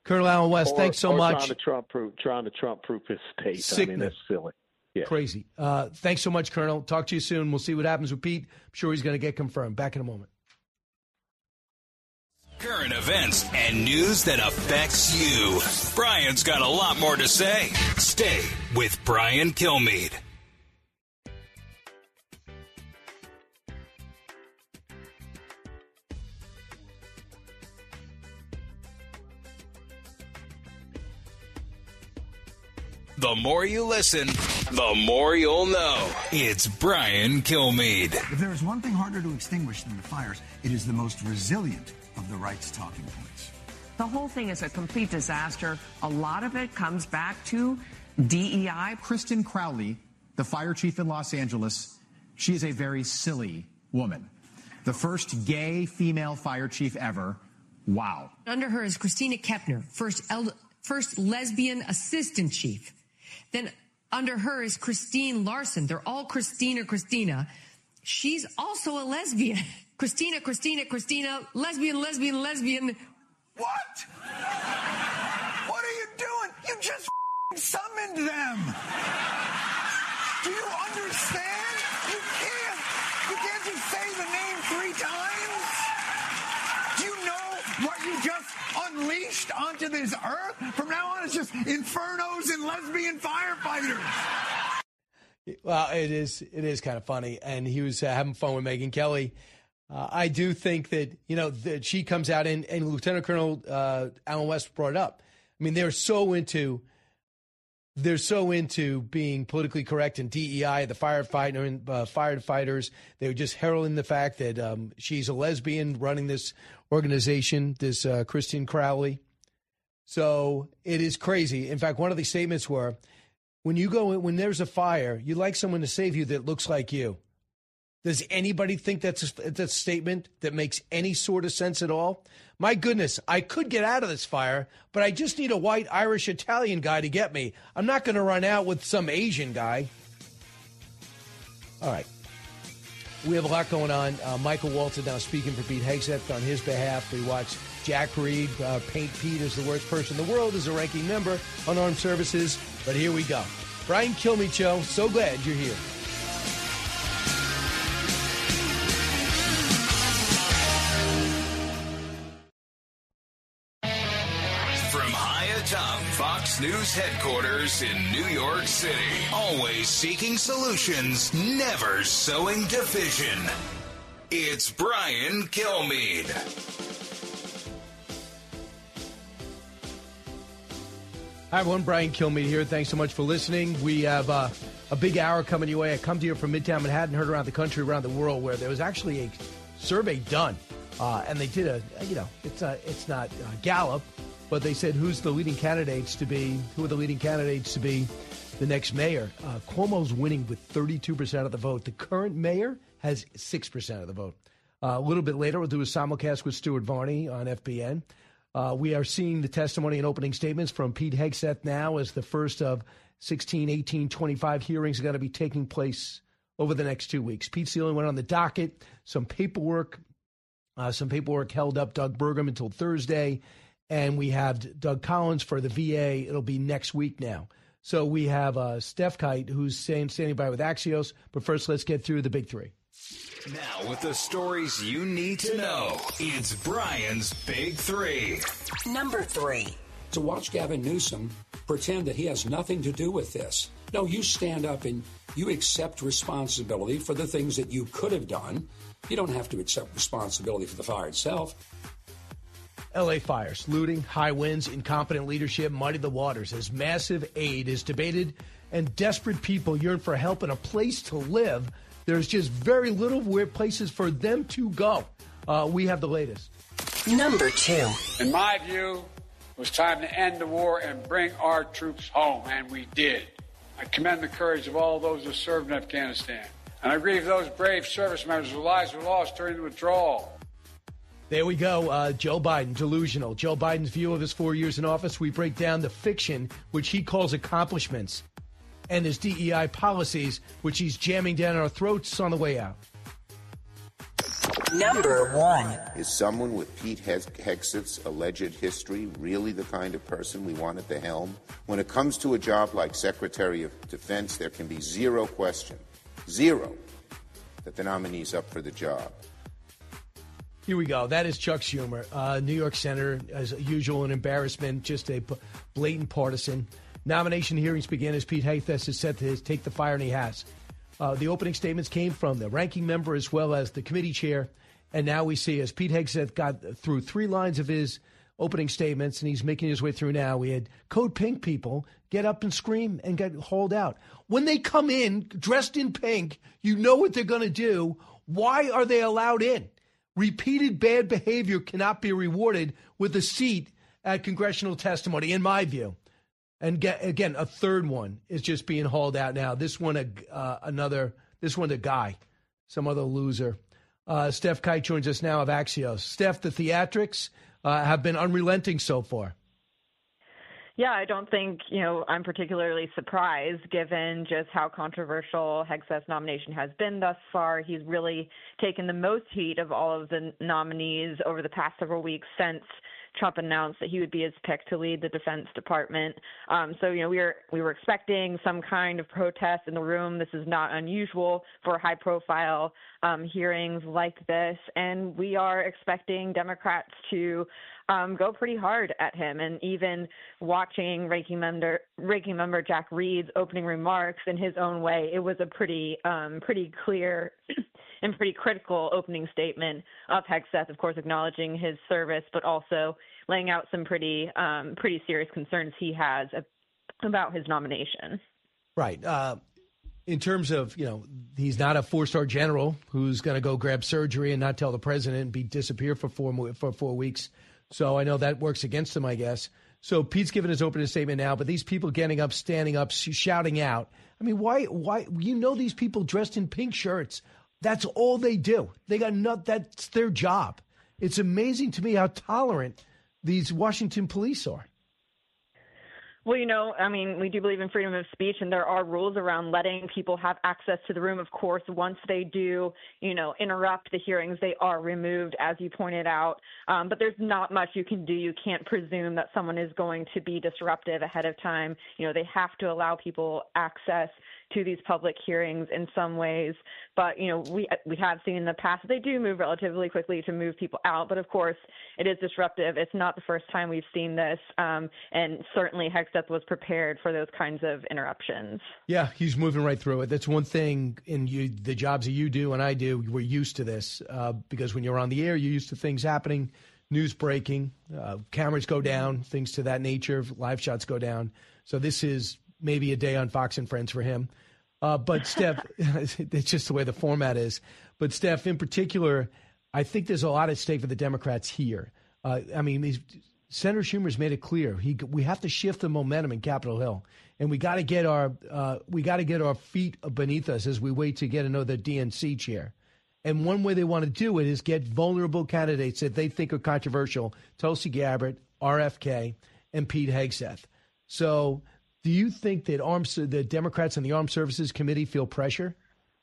Colonel Allen West, or, thanks so or much. Trying to Trump proof, trying to Trump proof his state. Sickening. I mean, that's silly. Yeah. Crazy. Uh, thanks so much, Colonel. Talk to you soon. We'll see what happens with Pete. I'm sure he's going to get confirmed. Back in a moment. Current events and news that affects you. Brian's got a lot more to say. Stay with Brian Kilmeade. The more you listen, the more you'll know. It's Brian Kilmeade. If there is one thing harder to extinguish than the fires, it is the most resilient of the right's talking points. The whole thing is a complete disaster. A lot of it comes back to D E I. Kristen Crowley, the fire chief in Los Angeles, she is a very silly woman. The first gay female fire chief ever. Wow. Under her is Christina Kepner, first, el- first lesbian assistant chief. Then under her is Christine Larson. They're all Christina, Christina. She's also a lesbian. Christina, Christina, Christina, lesbian, lesbian, lesbian. What? What are you doing? You just summoned them. Do you understand? You can't. You can't just say the name three times. Do you know what you just unleashed onto this earth? From now on, it's just infernos and lesbian firefighters. Well, it is it is kind of funny, and he was uh, having fun with Megyn Kelly. Uh, I do think that, you know, that she comes out, and, and Lieutenant Colonel uh, Allen West brought it up. I mean, they're so into they're so into being politically correct and D E I, the firefighter and uh, firefighters. They were just heralding the fact that um, she's a lesbian running this organization, this uh, Christine Crowley. So it is crazy. In fact, one of the statements were, when you go in, when there's a fire, you like someone to save you that looks like you. Does anybody think that's a, that's a statement that makes any sort of sense at all? My goodness, I could get out of this fire, but I just need a white Irish Italian guy to get me. I'm not going to run out with some Asian guy. All right. We have a lot going on. Uh, Michael Walton now speaking for Pete Hegseth on his behalf. We watched Jack Reed uh, paint Pete as the worst person in the world as a ranking member on Armed Services. But here we go. Brian Kilmeade Show. So glad you're here. From high atop Fox News headquarters in New York City, always seeking solutions, never sowing division. It's Brian Kilmeade. Hi, everyone. Brian Kilmeade here. Thanks so much for listening. We have uh, a big hour coming your way. I come to you from Midtown Manhattan, heard around the country, around the world, where there was actually a survey done. Uh, and they did a, you know, it's a, it's not uh, Gallup, but they said who's the leading candidates to be, who are the leading candidates to be the next mayor. Uh, Cuomo's winning with thirty-two percent of the vote. The current mayor has six percent of the vote. Uh, a little bit later, we'll do a simulcast with Stuart Varney on F B N. Uh, we are seeing the testimony and opening statements from Pete Hegseth now as the first of sixteen, eighteen, twenty-five hearings are going to be taking place over the next two weeks. Pete's the only one on the docket. Some paperwork, uh, some paperwork held up Doug Burgum until Thursday. And we have Doug Collins for the V A. It'll be next week now. So we have uh, Steph Kite, who's staying, standing by with Axios. But first, let's get through the big three. Now, with the stories you need to know, it's Brian's Big Three. Number three. To watch Gavin Newsom pretend that he has nothing to do with this. No, you stand up and you accept responsibility for the things that you could have done. You don't have to accept responsibility for the fire itself. L A fires, looting, high winds, incompetent leadership muddied the waters as massive aid is debated and desperate people yearn for help and a place to live. There's just very little where places for them to go. Uh, we have the latest. Number two. In my view, it was time to end the war and bring our troops home, and we did. I commend the courage of all those who served in Afghanistan, and I grieve those brave service members whose lives were lost during the withdrawal. There we go. Uh, Joe Biden, delusional. Joe Biden's view of his four years in office. We break down the fiction, which he calls accomplishments, and his D E I policies, which he's jamming down our throats on the way out. Number one. Is someone with Pete Hegseth's alleged history really the kind of person we want at the helm? When it comes to a job like Secretary of Defense, there can be zero question, zero, that the nominee's up for the job. Here we go. That is Chuck Schumer, uh, New York Senator, as usual, an embarrassment, just a blatant partisan. Nomination hearings begin as Pete Hegseth is set to take the fire, and he has. Uh, the opening statements came from the ranking member as well as the committee chair. And now we see as Pete Hegseth got through three lines of his opening statements, and he's making his way through now. We had Code Pink people get up and scream and get hauled out. When they come in dressed in pink, you know what they're going to do. Why are they allowed in? Repeated bad behavior cannot be rewarded with a seat at congressional testimony, in my view. And get, again, a third one is just being hauled out now. This one, a, uh, another, this one, a guy, some other loser. Uh, Steph Kite joins us now of Axios. Steph, the theatrics uh, have been unrelenting so far. Yeah, I don't think, you know, I'm particularly surprised given just how controversial Hegseth's nomination has been thus far. He's really taken the most heat of all of the nominees over the past several weeks since Trump announced that he would be his pick to lead the Defense Department. Um, so, you know, we were we were expecting some kind of protest in the room. This is not unusual for high-profile um, hearings like this, and we are expecting Democrats to um, go pretty hard at him. And even watching Ranking Member Ranking Member Jack Reed's opening remarks in his own way, it was a pretty um, pretty clear and pretty critical opening statement of Hegseth, of course, acknowledging his service, but also laying out some pretty um, pretty serious concerns he has about his nomination. Right. Uh, in terms of, you know, he's not a four-star general who's going to go grab surgery and not tell the president and be disappear for four for four weeks. So I know that works against him, I guess. So Pete's given his opening statement now, but these people getting up, standing up, shouting out. I mean, why? Why? You know, these people dressed in pink shirts. That's all they do. They got not. That's their job. It's amazing to me how tolerant these Washington police are. Well, you know, I mean, we do believe in freedom of speech, and there are rules around letting people have access to the room. Of course, once they do, you know, interrupt the hearings, they are removed, as you pointed out. Um, but there's not much you can do. You can't presume that someone is going to be disruptive ahead of time. You know, they have to allow people access to these public hearings in some ways. But, you know, we we have seen in the past that they do move relatively quickly to move people out. But, of course, it is disruptive. It's not the first time we've seen this. Um, and certainly Hegseth was prepared for those kinds of interruptions. Yeah, he's moving right through it. That's one thing in you, the jobs that you do and I do, we're used to this uh, because when you're on the air, you're used to things happening, news breaking, uh, cameras go down, things to that nature, live shots go down. So this is maybe a day on Fox and Friends for him. Uh, but, Steph, it's just the way the format is. But, Steph, in particular, I think there's a lot at stake for the Democrats here. Uh, I mean, these, Senator Schumer's made it clear he we have to shift the momentum in Capitol Hill, and we got to get our uh, we got to get our feet beneath us as we wait to get another D N C chair. And one way they want to do it is get vulnerable candidates that they think are controversial: Tulsi Gabbard, R F K, and Pete Hegseth. So. Do you think that arms, the Democrats and the Armed Services Committee feel pressure?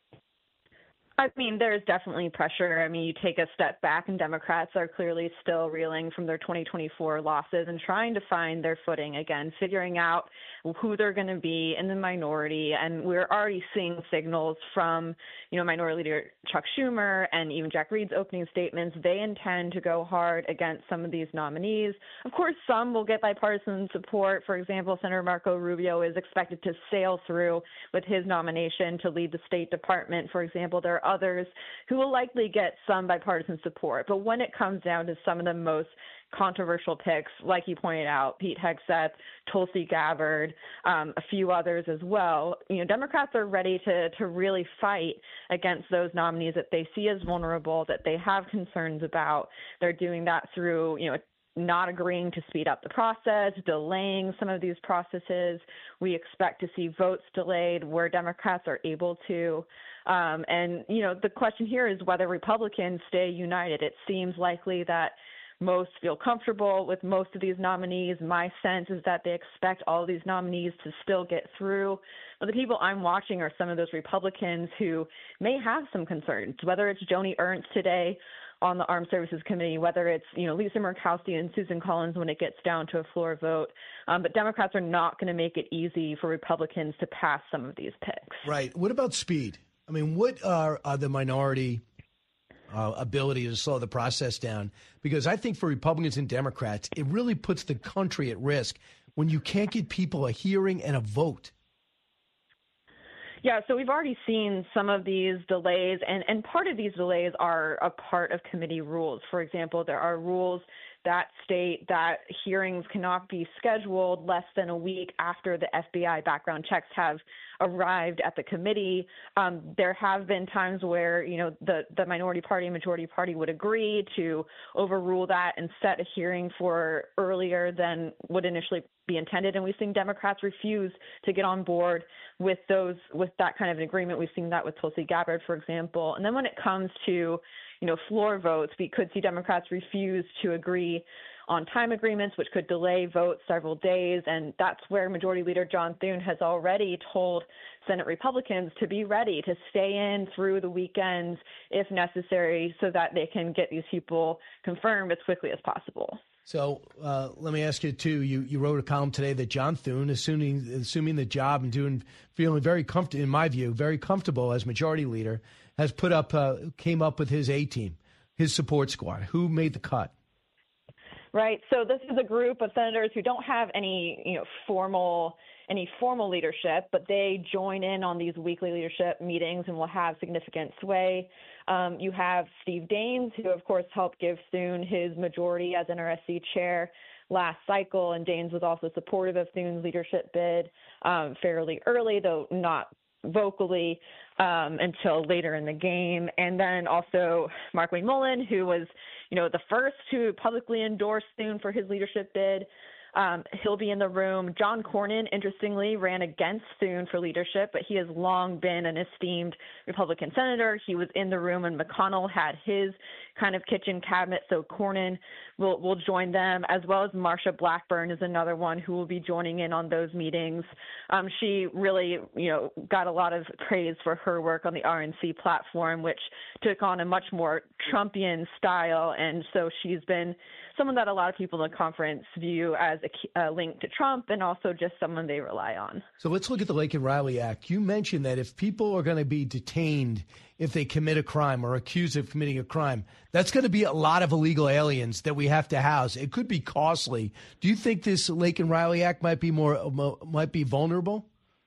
I mean, there's definitely pressure. I mean, you take a step back and Democrats are clearly still reeling from their twenty twenty-four losses and trying to find their footing again, figuring out who they're going to be in the minority. And we're already seeing signals from, you know, Minority Leader Chuck Schumer and even Jack Reed's opening statements. They intend to go hard against some of these nominees. Of course, some will get bipartisan support. For example, Senator Marco Rubio is expected to sail through with his nomination to lead the State Department. For example, there are others who will likely get some bipartisan support. But when it comes down to some of the most controversial picks, like you pointed out, Pete Hegseth, Tulsi Gabbard, um, a few others as well, you know, Democrats are ready to to really fight against those nominees that they see as vulnerable, that they have concerns about. They're doing that through, you know, not agreeing to speed up the process, delaying some of these processes. We expect to see votes delayed where Democrats are able to. Um, and, you know, the question here is whether Republicans stay united. It seems likely that most feel comfortable with most of these nominees. My sense is that they expect all of these nominees to still get through. But the people I'm watching are some of those Republicans who may have some concerns, whether it's Joni Ernst today on the Armed Services Committee, whether it's, you know, Lisa Murkowski and Susan Collins when it gets down to a floor vote. Um, but Democrats are not going to make it easy for Republicans to pass some of these picks. Right. What about speed? I mean, what are, are the minority uh, ability to slow the process down? Because I think for Republicans and Democrats, it really puts the country at risk when you can't get people a hearing and a vote. Yeah, so we've already seen some of these delays, and, and part of these delays are a part of committee rules. For example, there are rules that state that hearings cannot be scheduled less than a week after the F B I background checks have arrived at the committee. Um, there have been times where, you know, the, the minority party and majority party would agree to overrule that and set a hearing for earlier than would initially be intended. And we've seen Democrats refuse to get on board with those, with that kind of an agreement. We've seen that with Tulsi Gabbard, for example. And then when it comes to, you know, floor votes, we could see Democrats refuse to agree on time agreements, which could delay votes several days. And that's where Majority Leader John Thune has already told Senate Republicans to be ready to stay in through the weekends if necessary so that they can get these people confirmed as quickly as possible. So uh, let me ask you, too, you, you wrote a column today that John Thune, assuming assuming the job and doing feeling very comfortable, in my view, very comfortable as majority leader, has put up, uh, came up with his A-team, his support squad. Who made the cut? Right. So this is a group of senators who don't have any, you know, formal any formal leadership, but they join in on these weekly leadership meetings and will have significant sway. Um, you have Steve Daines, who, of course, helped give Thune his majority as N R S C chair last cycle, and Daines was also supportive of Thune's leadership bid um, fairly early, though not vocally um, until later in the game. And then also Markwayne Mullin, who was, you know, the first to publicly endorse Thune for his leadership bid. Um, he'll be in the room. John Cornyn, interestingly, ran against Thune for leadership, but he has long been an esteemed Republican senator. He was in the room when McConnell had his kind of kitchen cabinet, so Cornyn will, will join them, as well as Marsha Blackburn is another one who will be joining in on those meetings. Um, she really, you know, got a lot of praise for her work on the R N C platform, which took on a much more Trumpian style, and so she's been someone that a lot of people in the conference view as a, a link to Trump and also just someone they rely on. So let's look at the Laken Riley Act. You mentioned that if people are going to be detained if they commit a crime or accused of committing a crime, that's going to be a lot of illegal aliens that we have to house. It could be costly. Do you think this Laken Riley Act might be more might be vulnerable?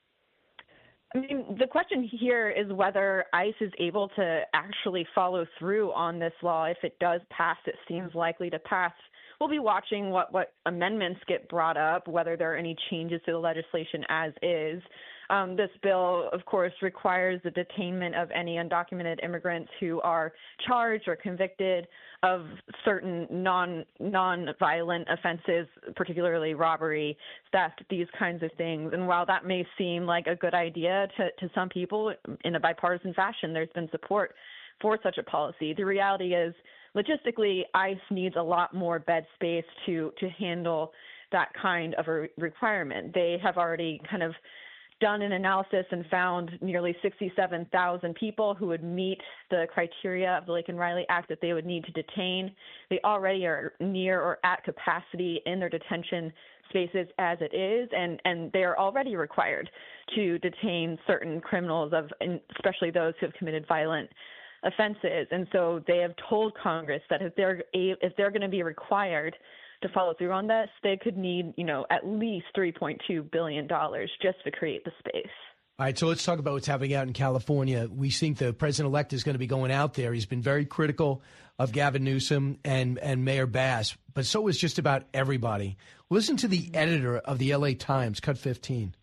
I mean, the question here is whether ICE is able to actually follow through on this law. If it does pass, it seems likely to pass. We'll be watching what, what amendments get brought up, whether there are any changes to the legislation as is. Um, this bill, of course, requires the detainment of any undocumented immigrants who are charged or convicted of certain non, non-violent offenses, particularly robbery, theft, these kinds of things. And while that may seem like a good idea to, to some people in a bipartisan fashion, there's been support for such a policy. The reality is, logistically, ICE needs a lot more bed space to, to handle that kind of a requirement. They have already kind of done an analysis and found nearly sixty-seven thousand people who would meet the criteria of the Laken Riley Act that they would need to detain. They already are near or at capacity in their detention spaces as it is, and, and they are already required to detain certain criminals, of, especially those who have committed violent offenses. And so they have told Congress that if they're if they're going to be required to follow through on this, they could need, you know, at least three point two billion dollars just to create the space. All right, so let's talk about what's happening out in California. We think the president-elect is going to be going out there. He's been very critical of Gavin Newsom and, and Mayor Bass, but so is just about everybody. Listen to the editor of the L A Times, cut fifteen.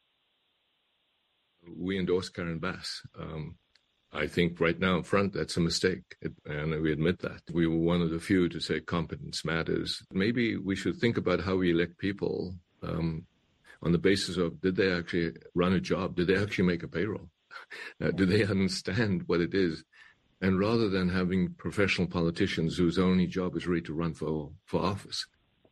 We endorse Karen Bass. Um, I think right now in front, that's a mistake, it, and we admit that. We were one of the few to say competence matters. Maybe we should think about how we elect people um, on the basis of, did they actually run a job? Did they actually make a payroll? Uh, do they understand what it is and rather than having professional politicians whose only job is really to run for, for office.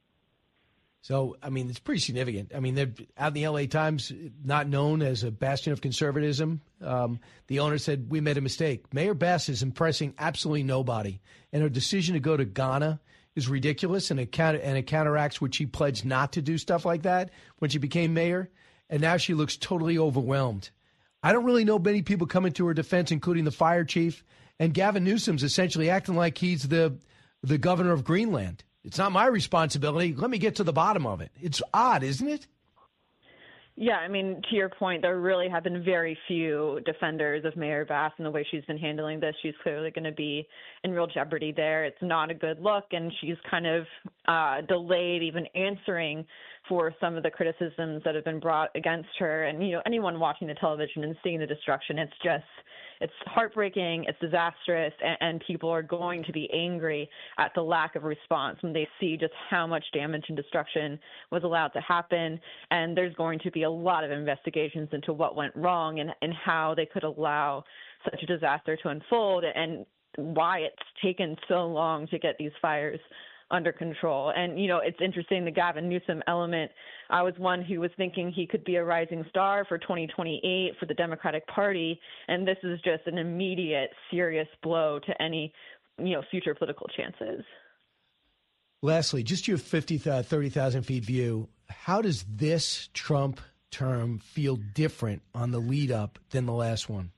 So, I mean, it's pretty significant. I mean, they're out in the L A Times, not known as a bastion of conservatism. Um, the owner said, we made a mistake. Mayor Bess is impressing absolutely nobody. And her decision to go to Ghana is ridiculous, and it, counter- and it counteracts what she pledged not to do stuff like that when she became mayor. And now she looks totally overwhelmed. I don't really know many people coming to her defense, including the fire chief. And Gavin Newsom's essentially acting like he's the the governor of Greenland. It's not my responsibility. Let me get to the bottom of it. It's odd, isn't it? Yeah, I mean, to your point, there really have been very few defenders of Mayor Bass and the way she's been handling this. She's clearly going to be in real jeopardy there. It's not a good look, and she's kind of uh, delayed even answering for some of the criticisms that have been brought against her. And, you know, anyone watching the television and seeing the destruction, it's just, it's heartbreaking, it's disastrous, and, and people are going to be angry at the lack of response when they see just how much damage and destruction was allowed to happen. And there's going to be a lot of investigations into what went wrong and, and how they could allow such a disaster to unfold and why it's taken so long to get these fires under control. And, you know, it's interesting, the Gavin Newsom element. I was one who was thinking he could be a rising star for twenty twenty-eight for the Democratic Party. And this is just an immediate, serious blow to any, you know, future political chances. Lastly, just your fifty, thirty thousand feet view. How does this Trump term feel different on the lead up than the last one?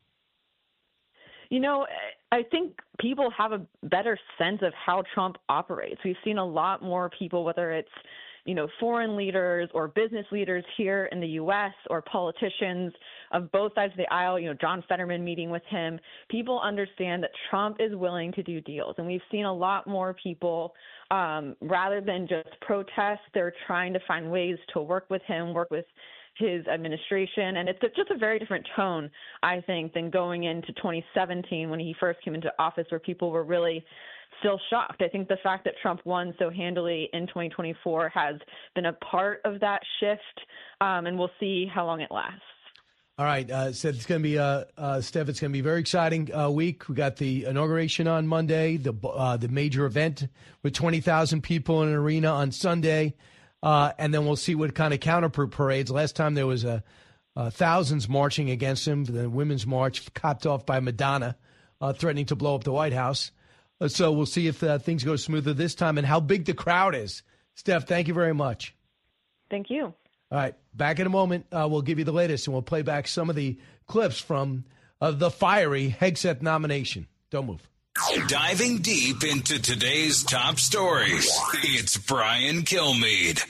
You know, I think people have a better sense of how Trump operates. We've seen a lot more people, whether it's, you know, foreign leaders or business leaders here in the U S or politicians of both sides of the aisle, you know, John Fetterman meeting with him. People understand that Trump is willing to do deals. And we've seen a lot more people, um, rather than just protest, they're trying to find ways to work with him, work with his administration. And it's just a very different tone, I think, than going into twenty seventeen when he first came into office, where people were really still shocked. I think the fact that Trump won so handily in twenty twenty-four has been a part of that shift, um, and we'll see how long it lasts. All right, uh, so it's going to be, uh, uh, Steph, it's going to be a very exciting uh, week. We got the inauguration on Monday, the uh, the major event with twenty thousand people in an arena on Sunday. Uh, and then we'll see what kind of counter parades. Last time there was a, uh, thousands marching against him. The Women's March capped off by Madonna uh, threatening to blow up the White House. Uh, so we'll see if uh, things go smoother this time and how big the crowd is. Steph, thank you very much. Thank you. All right, back in a moment. Uh, we'll give you the latest, and we'll play back some of the clips from uh, the fiery Hegseth nomination. Don't move. Diving deep into today's top stories, it's Brian Kilmeade.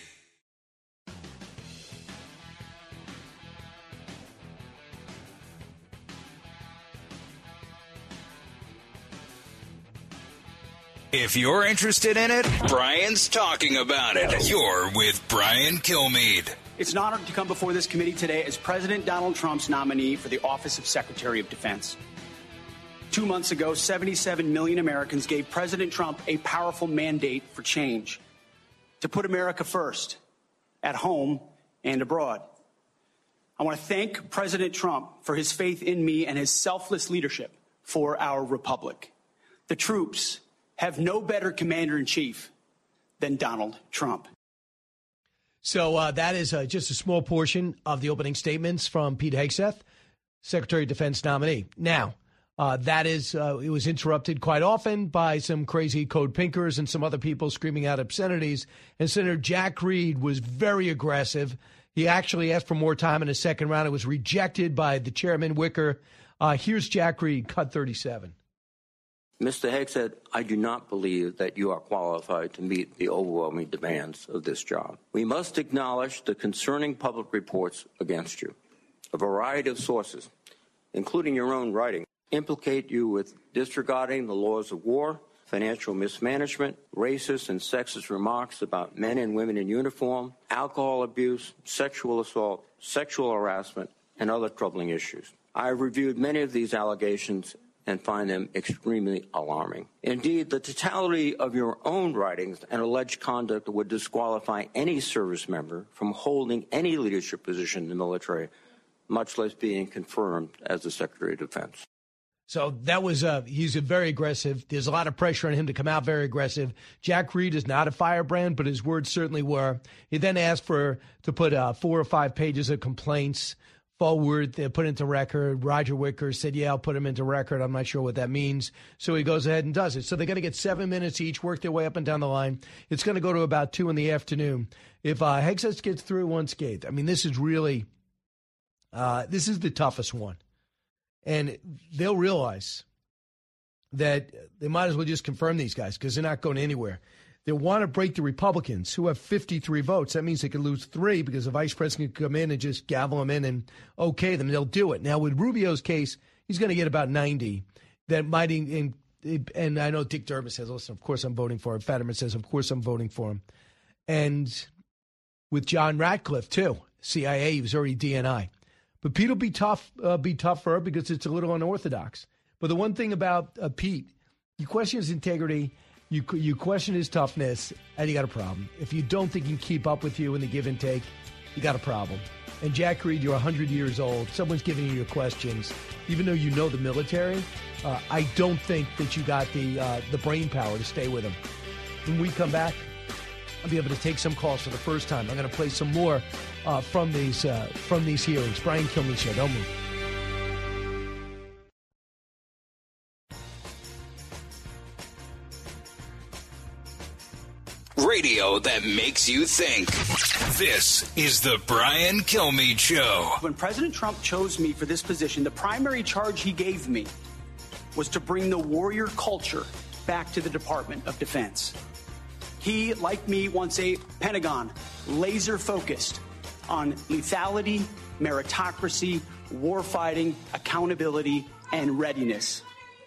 If you're interested in it, Brian's talking about it. You're with Brian Kilmeade. It's an honor to come before this committee today as President Donald Trump's nominee for the office of Secretary of Defense. Two months ago, seventy-seven million Americans gave President Trump a powerful mandate for change, to put America first, at home and abroad. I want to thank President Trump for his faith in me and his selfless leadership for our republic. The troops have no better commander-in-chief than Donald Trump. So uh, that is uh, just a small portion of the opening statements from Pete Hegseth, Secretary of Defense nominee. Now, Uh, that is, uh, it was interrupted quite often by some crazy code pinkers and some other people screaming out obscenities. And Senator Jack Reed was very aggressive. He actually asked for more time in the second round. It was rejected by the chairman, Wicker. Uh, here's Jack Reed, cut thirty-seven. Mister Hegseth, I do not believe that you are qualified to meet the overwhelming demands of this job. We must acknowledge the concerning public reports against you. A variety of sources, including your own writing, implicate you with disregarding the laws of war, financial mismanagement, racist and sexist remarks about men and women in uniform, alcohol abuse, sexual assault, sexual harassment, and other troubling issues. I have reviewed many of these allegations and find them extremely alarming. Indeed, the totality of your own writings and alleged conduct would disqualify any service member from holding any leadership position in the military, much less being confirmed as the Secretary of Defense. So that was, uh, he's a very aggressive. There's a lot of pressure on him to come out very aggressive. Jack Reed is not a firebrand, but his words certainly were. He then asked for to put uh, four or five pages of complaints forward, they put into record. Roger Wicker said, yeah, I'll put him into record. I'm not sure what that means. So he goes ahead and does it. So they're going to get seven minutes each, work their way up and down the line. It's going to go to about two in the afternoon. If uh, Hegseth gets through unscathed, I mean, this is really, uh, this is the toughest one. And they'll realize that they might as well just confirm these guys because they're not going anywhere. They want to break the Republicans, who have fifty-three votes. That means they could lose three because the vice president could come in and just gavel them in and okay them. They'll do it. Now, with Rubio's case, he's going to get about ninety. That might, in, and I know Dick Durbin says, listen, of course I'm voting for him. Fetterman says, of course I'm voting for him. And with John Ratcliffe, too, C I A, he was already D N I. But Pete will be tough, uh, be tougher because it's a little unorthodox. But the one thing about uh, Pete, you question his integrity, you you question his toughness, and you got a problem. If you don't think he can keep up with you in the give and take, you got a problem. And Jack Reed, you're one hundred years old. Someone's giving you your questions. Even though you know the military, uh, I don't think that you got the uh, the brain power to stay with him. When we come back, I'll be able to take some calls for the first time. I'm going to play some more uh, from these uh, from these hearings. Brian Kilmeade Show. Don't move. Radio that makes you think. This is the Brian Kilmeade Show. When President Trump chose me for this position, the primary charge he gave me was to bring the warrior culture back to the Department of Defense. He, like me, wants a Pentagon laser-focused on lethality, meritocracy, warfighting, accountability, and readiness.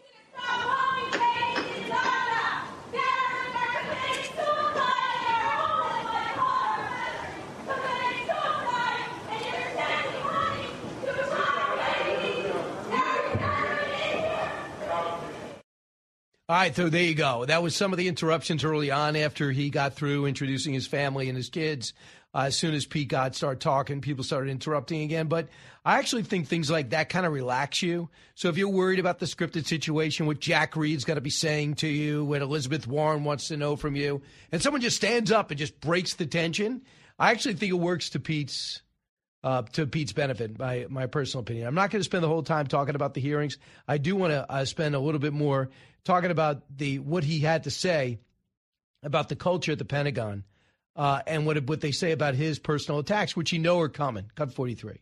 All right, so there you go. That was some of the interruptions early on after he got through introducing his family and his kids. Uh, as soon as Pete got started talking, people started interrupting again. But I actually think things like that kind of relax you. So if you're worried about the scripted situation, what Jack Reed's got to be saying to you, what Elizabeth Warren wants to know from you, and someone just stands up and just breaks the tension, I actually think it works to Pete's uh, to Pete's benefit, my, my personal opinion. I'm not going to spend the whole time talking about the hearings. I do want to uh, spend a little bit more talking about the what he had to say about the culture at the Pentagon uh, and what what they say about his personal attacks, which you know are coming. Cut forty-three.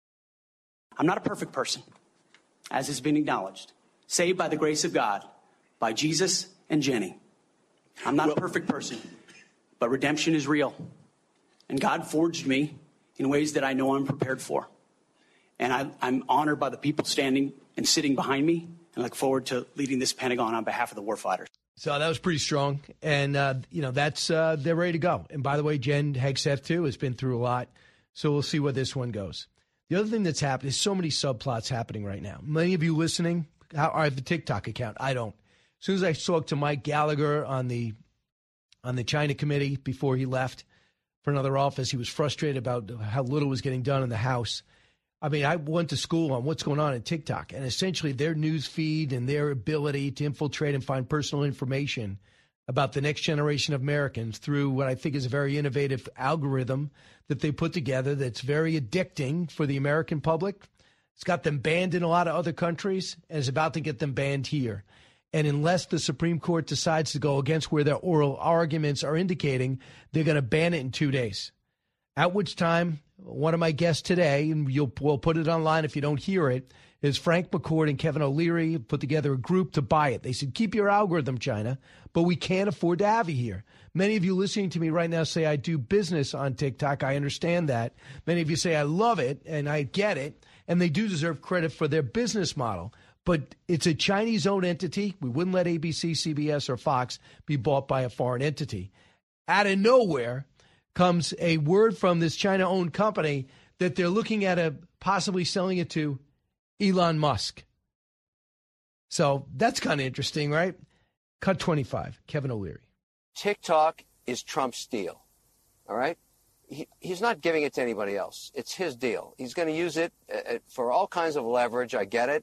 I'm not a perfect person, as has been acknowledged. Saved by the grace of God, by Jesus and Jenny. I'm not a perfect person, but redemption is real. And God forged me in ways that I know I'm prepared for. And I, I'm honored by the people standing and sitting behind me, and look forward to leading this Pentagon on behalf of the warfighters. So that was pretty strong. And, uh, you know, that's uh, they're ready to go. And by the way, Jen Hegseth, too, has been through a lot. So we'll see where this one goes. The other thing that's happening is so many subplots happening right now. Many of you listening, I have the TikTok account. I don't. As soon as I talked to Mike Gallagher on the on the China committee before he left for another office, he was frustrated about how little was getting done in the House. I mean, I went to school on what's going on in TikTok, and essentially their news feed and their ability to infiltrate and find personal information about the next generation of Americans through what I think is a very innovative algorithm that they put together that's very addicting for the American public. It's got them banned in a lot of other countries, and is about to get them banned here. And unless the Supreme Court decides to go against where their oral arguments are indicating, they're going to ban it in two days. At which time, one of my guests today, and you'll we'll put it online if you don't hear it, is Frank McCourt and Kevin O'Leary put together a group to buy it. They said, keep your algorithm, China, but we can't afford to have you here. Many of you listening to me right now say I do business on TikTok. I understand that. Many of you say I love it, and I get it, and they do deserve credit for their business model. But it's a Chinese-owned entity. We wouldn't let A B C, C B S, or Fox be bought by a foreign entity. Out of nowhere comes a word from this China-owned company that they're looking at a, possibly selling it to Elon Musk. So that's kind of interesting, right? Cut twenty-five, Kevin O'Leary. TikTok is Trump's deal, all right? He, he's not giving it to anybody else. It's his deal. He's going to use it uh, for all kinds of leverage. I get it.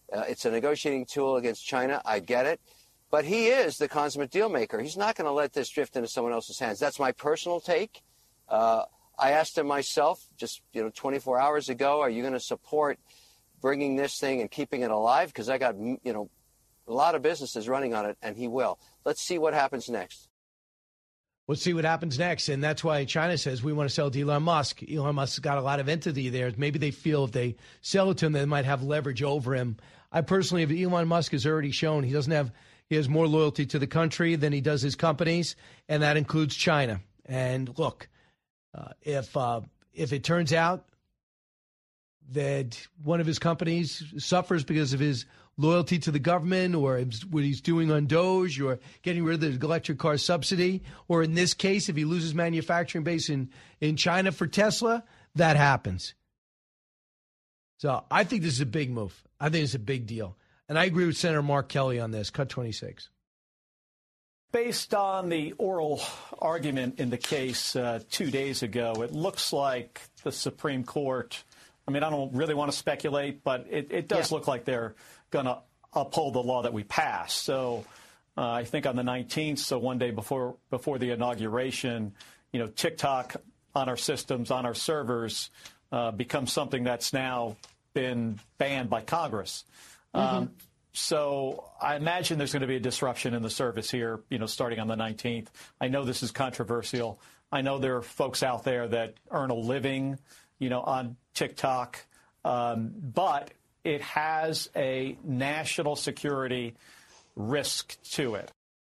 Uh, it's a negotiating tool against China. I get it. But he is the consummate deal maker. He's not going to let this drift into someone else's hands. That's my personal take. Uh, I asked him myself just, you know, twenty-four hours ago, are you going to support bringing this thing and keeping it alive? Because I got, you know, a lot of businesses running on it, and he will. Let's see what happens next. Let's see what happens next. And that's why China says we want to sell to Elon Musk. Elon Musk's got a lot of entity there. Maybe they feel if they sell it to him, they might have leverage over him. I personally, if Elon Musk has already shown he doesn't have, he has more loyalty to the country than he does his companies, and that includes China. And look, uh, if uh, if it turns out that one of his companies suffers because of his loyalty to the government, or what he's doing on Doge, or getting rid of the electric car subsidy, or in this case, if he loses manufacturing base in, in China for Tesla, that happens. So I think this is a big move. I think it's a big deal. And I agree with Senator Mark Kelly on this. Cut twenty-six. Based on the oral argument in the case uh, two days ago, it looks like the Supreme Court, I mean, I don't really want to speculate, but it, it does yeah. look like they're going to uphold the law that we passed. So uh, I think on the nineteenth, so one day before before the inauguration, you know, TikTok on our systems, on our servers, uh, becomes something that's now been banned by Congress. Mm-hmm. Um, so I imagine there's going to be a disruption in the service here, you know, starting on the nineteenth. I know this is controversial. I know there are folks out there that earn a living, you know, on TikTok, um, but it has a national security risk to it.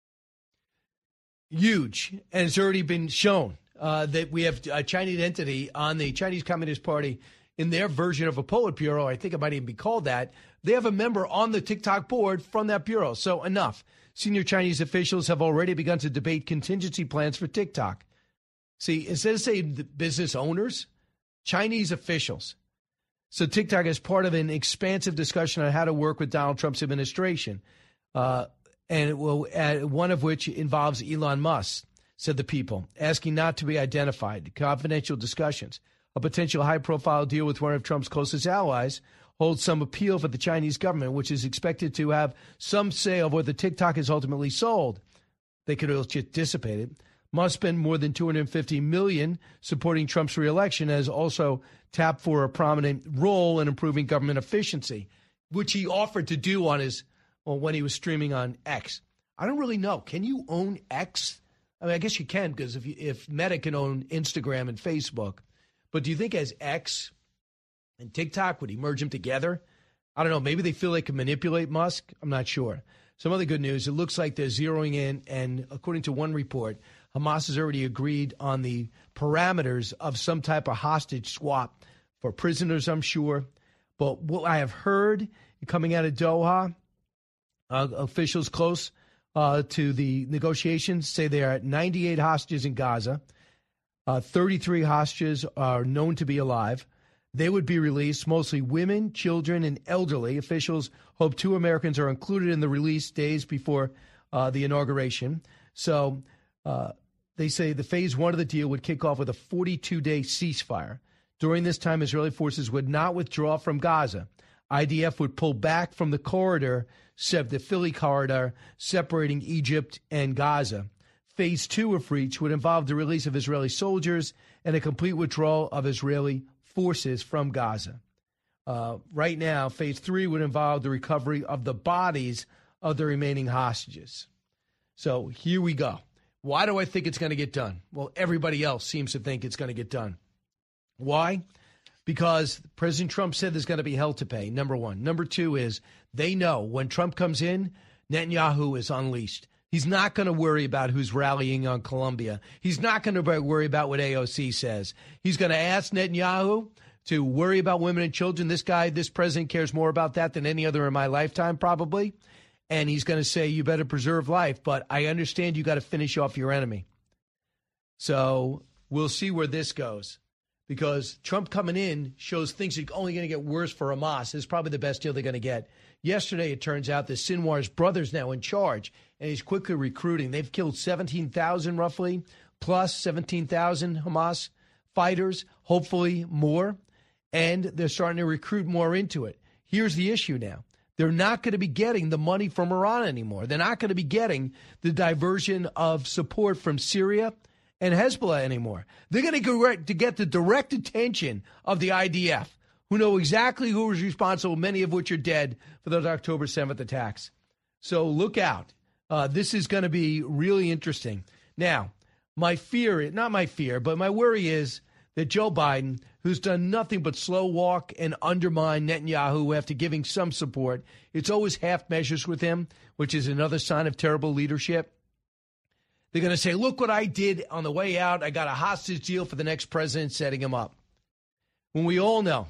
Huge. And it's already been shown uh, that we have a Chinese entity on the Chinese Communist Party in their version of a Politburo. I think it might even be called that. They have a member on the TikTok board from that bureau. So enough. Senior Chinese officials have already begun to debate contingency plans for TikTok. See, instead of saying the business owners, Chinese officials. So TikTok is part of an expansive discussion on how to work with Donald Trump's administration, uh, and it will, uh, one of which involves Elon Musk, said the People, asking not to be identified. Confidential discussions. A potential high-profile deal with one of Trump's closest allies holds some appeal for the Chinese government, which is expected to have some say of whether TikTok is ultimately sold. They could have just dissipated. Must spend more than two hundred fifty million dollars supporting Trump's reelection, has also tapped for a prominent role in improving government efficiency, which he offered to do on his well, when he was streaming on X. I don't really know. Can you own X? I mean, I guess you can, because if you, if Meta can own Instagram and Facebook, but do you think as X and TikTok would he merge them together? I don't know. Maybe they feel they can manipulate Musk. I'm not sure. Some other good news. It looks like they're zeroing in, and according to one report, Hamas has already agreed on the parameters of some type of hostage swap for prisoners, I'm sure. But what I have heard coming out of Doha, uh, officials close uh, to the negotiations say they are at ninety-eight hostages in Gaza. Uh, thirty-three hostages are known to be alive. They would be released, mostly women, children, and elderly. Officials hope two Americans are included in the release days before uh, the inauguration. So uh, they say the phase one of the deal would kick off with a forty-two day ceasefire. During this time, Israeli forces would not withdraw from Gaza. I D F would pull back from the corridor, the Philly corridor, separating Egypt and Gaza. Phase two of Reach would involve the release of Israeli soldiers and a complete withdrawal of Israeli forces from Gaza. Uh, right now, phase three would involve the recovery of the bodies of the remaining hostages. So here we go. Why do I think it's going to get done? Well, everybody else seems to think it's going to get done. Why? Because President Trump said there's going to be hell to pay, number one. Number two is they know when Trump comes in, Netanyahu is unleashed. He's not going to worry about who's rallying on Columbia. He's not going to worry about what A O C says. He's going to ask Netanyahu to worry about women and children. This guy, this president cares more about that than any other in my lifetime, probably. And he's going to say, you better preserve life, but I understand you got to finish off your enemy. So we'll see where this goes. Because Trump coming in shows things are only going to get worse for Hamas. It's probably the best deal they're going to get. Yesterday, it turns out that Sinwar's brother's now in charge, and he's quickly recruiting. They've killed seventeen thousand roughly, plus seventeen thousand Hamas fighters, hopefully more, and they're starting to recruit more into it. Here's the issue now. They're not going to be getting the money from Iran anymore. They're not going to be getting the diversion of support from Syria and Hezbollah anymore. They're going to go to get the direct attention of the I D F, who know exactly who was responsible, many of which are dead, for those October seventh attacks. So look out. Uh, this is going to be really interesting. Now, my fear, not my fear, but my worry is that Joe Biden, who's done nothing but slow walk and undermine Netanyahu after giving some support, it's always half measures with him, which is another sign of terrible leadership. They're going to say, look what I did on the way out. I got a hostage deal for the next president, setting him up. When we all know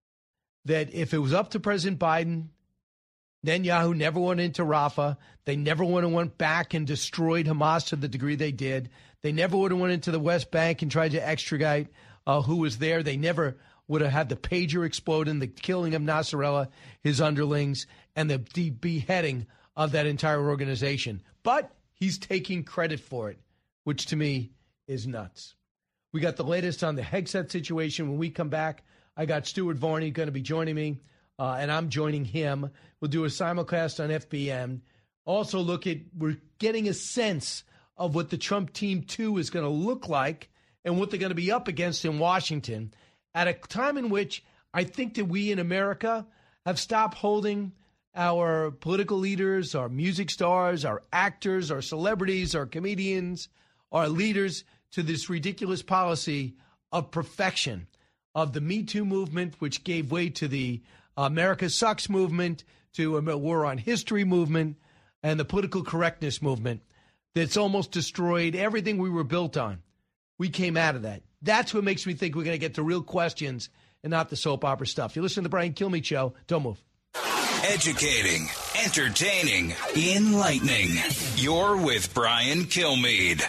that if it was up to President Biden, Netanyahu never went into Rafah. They never would have went back and destroyed Hamas to the degree they did. They never would have went into the West Bank and tried to extradite uh, who was there. They never would have had the pager explode and the killing of Nasrallah, his underlings, and the, the beheading of that entire organization. But he's taking credit for it, which to me is nuts. We got the latest on the Hegseth situation. When we come back, I got Stuart Varney going to be joining me, uh, and I'm joining him. We'll do a simulcast on F B N. Also look at, we're getting a sense of what the Trump Team two is going to look like and what they're going to be up against in Washington at a time in which I think that we in America have stopped holding our political leaders, our music stars, our actors, our celebrities, our comedians, our leaders to this ridiculous policy of perfection, of the Me Too movement, which gave way to the America Sucks movement, to a War on History movement, and the political correctness movement that's almost destroyed everything we were built on. We came out of that. That's what makes me think we're going to get to real questions and not the soap opera stuff. You listen to the Brian Kilmeade Show. Don't move. Educating, entertaining, enlightening. You're with Brian Kilmeade.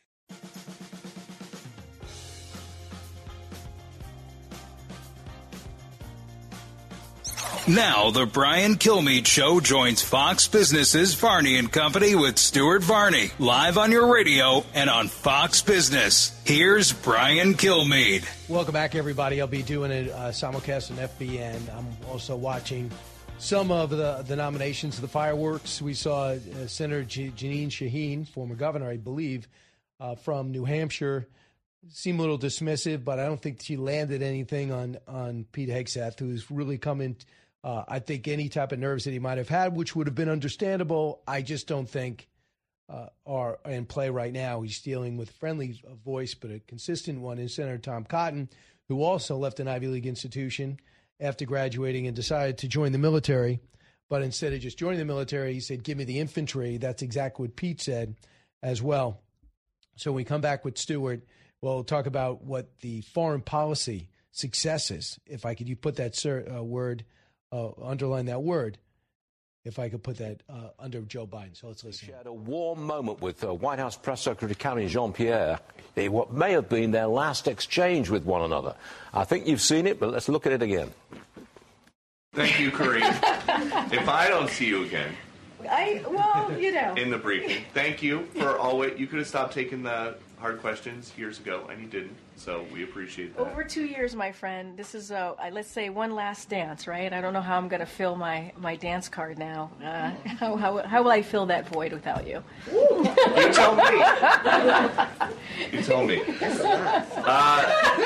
Now, the Brian Kilmeade Show joins Fox Business's Varney and Company with Stuart Varney, live on your radio and on Fox Business. Here's Brian Kilmeade. Welcome back, everybody. I'll be doing a uh, simulcast on F B N. I'm also watching some of the, the nominations of the fireworks. We saw uh, Senator J- Jeanine Shaheen, former governor, I believe, uh, from New Hampshire, seemed a little dismissive, but I don't think she landed anything on, on Pete Hegseth, who's really coming – Uh, I think any type of nerves that he might have had, which would have been understandable, I just don't think uh, are in play right now. He's dealing with a friendly voice, but a consistent one in Senator Tom Cotton, who also left an Ivy League institution after graduating and decided to join the military. But instead of just joining the military, he said, give me the infantry. That's exactly what Pete said as well. So when we come back with Stuart, we'll talk about what the foreign policy success is, if I could you put that sir, uh, word Uh, underline that word, if I could put that uh, under Joe Biden. So let's listen. She had a warm moment with uh, White House Press Secretary Karine Jean-Pierre, in what may have been their last exchange with one another. I think you've seen it, but let's look at it again. Thank you, Karine. If I don't see you again, I well, you know, in the briefing, thank you for always. You could have stopped taking the hard questions years ago, and you didn't. So we appreciate that. Over two years, my friend. This is uh, let's say one last dance, right? I don't know how I'm going to fill my, my dance card now. Uh, how, how how will I fill that void without you? You tell me. You tell me. Uh,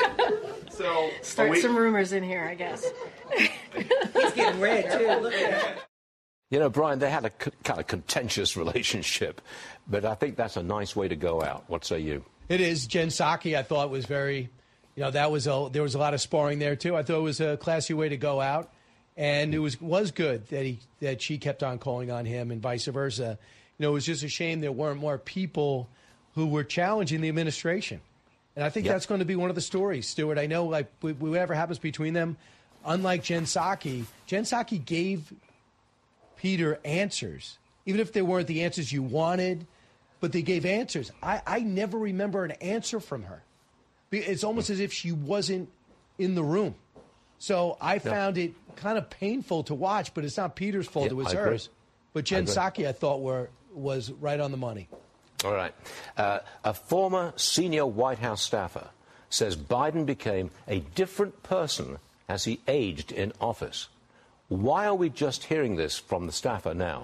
so start we... some rumors in here, I guess. He's getting red too. Look at that. You know, Brian, they had a c- kind of contentious relationship, but I think that's a nice way to go out. What say you? It is. Jen Psaki, I thought, was very, you know, that was a, there was a lot of sparring there, too. I thought it was a classy way to go out. And it was was good that he that she kept on calling on him and vice versa. You know, it was just a shame there weren't more people who were challenging the administration. And I think yep. that's going to be one of the stories, Stuart. I know, like, whatever happens between them, unlike Jen Psaki, Jen Psaki gave Peter answers, even if they weren't the answers you wanted, but they gave answers. I, I never remember an answer from her. It's almost as if she wasn't in the room. So I found yeah. it kind of painful to watch, but it's not Peter's fault. Yeah, it was I hers. Agree. But Jen I Psaki, I thought, were was right on the money. All right. Uh, a former senior White House staffer says Biden became a different person as he aged in office. Why are we just hearing this from the staffer now?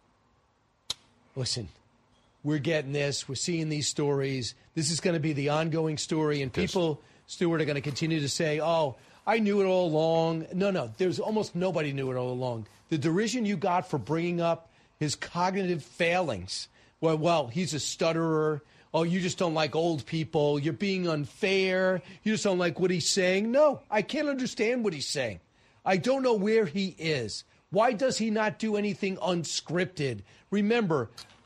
Listen, we're getting this. We're seeing these stories. This is going to be the ongoing story. And people, Stuart, are going to continue to say, oh, I knew it all along. No, no, there's almost nobody knew it all along. The derision you got for bringing up his cognitive failings. Well, well, he's a stutterer. Oh, you just don't like old people. You're being unfair. You just don't like what he's saying. No, I can't understand what he's saying. I don't know where he is. Why does he not do anything unscripted? Remember,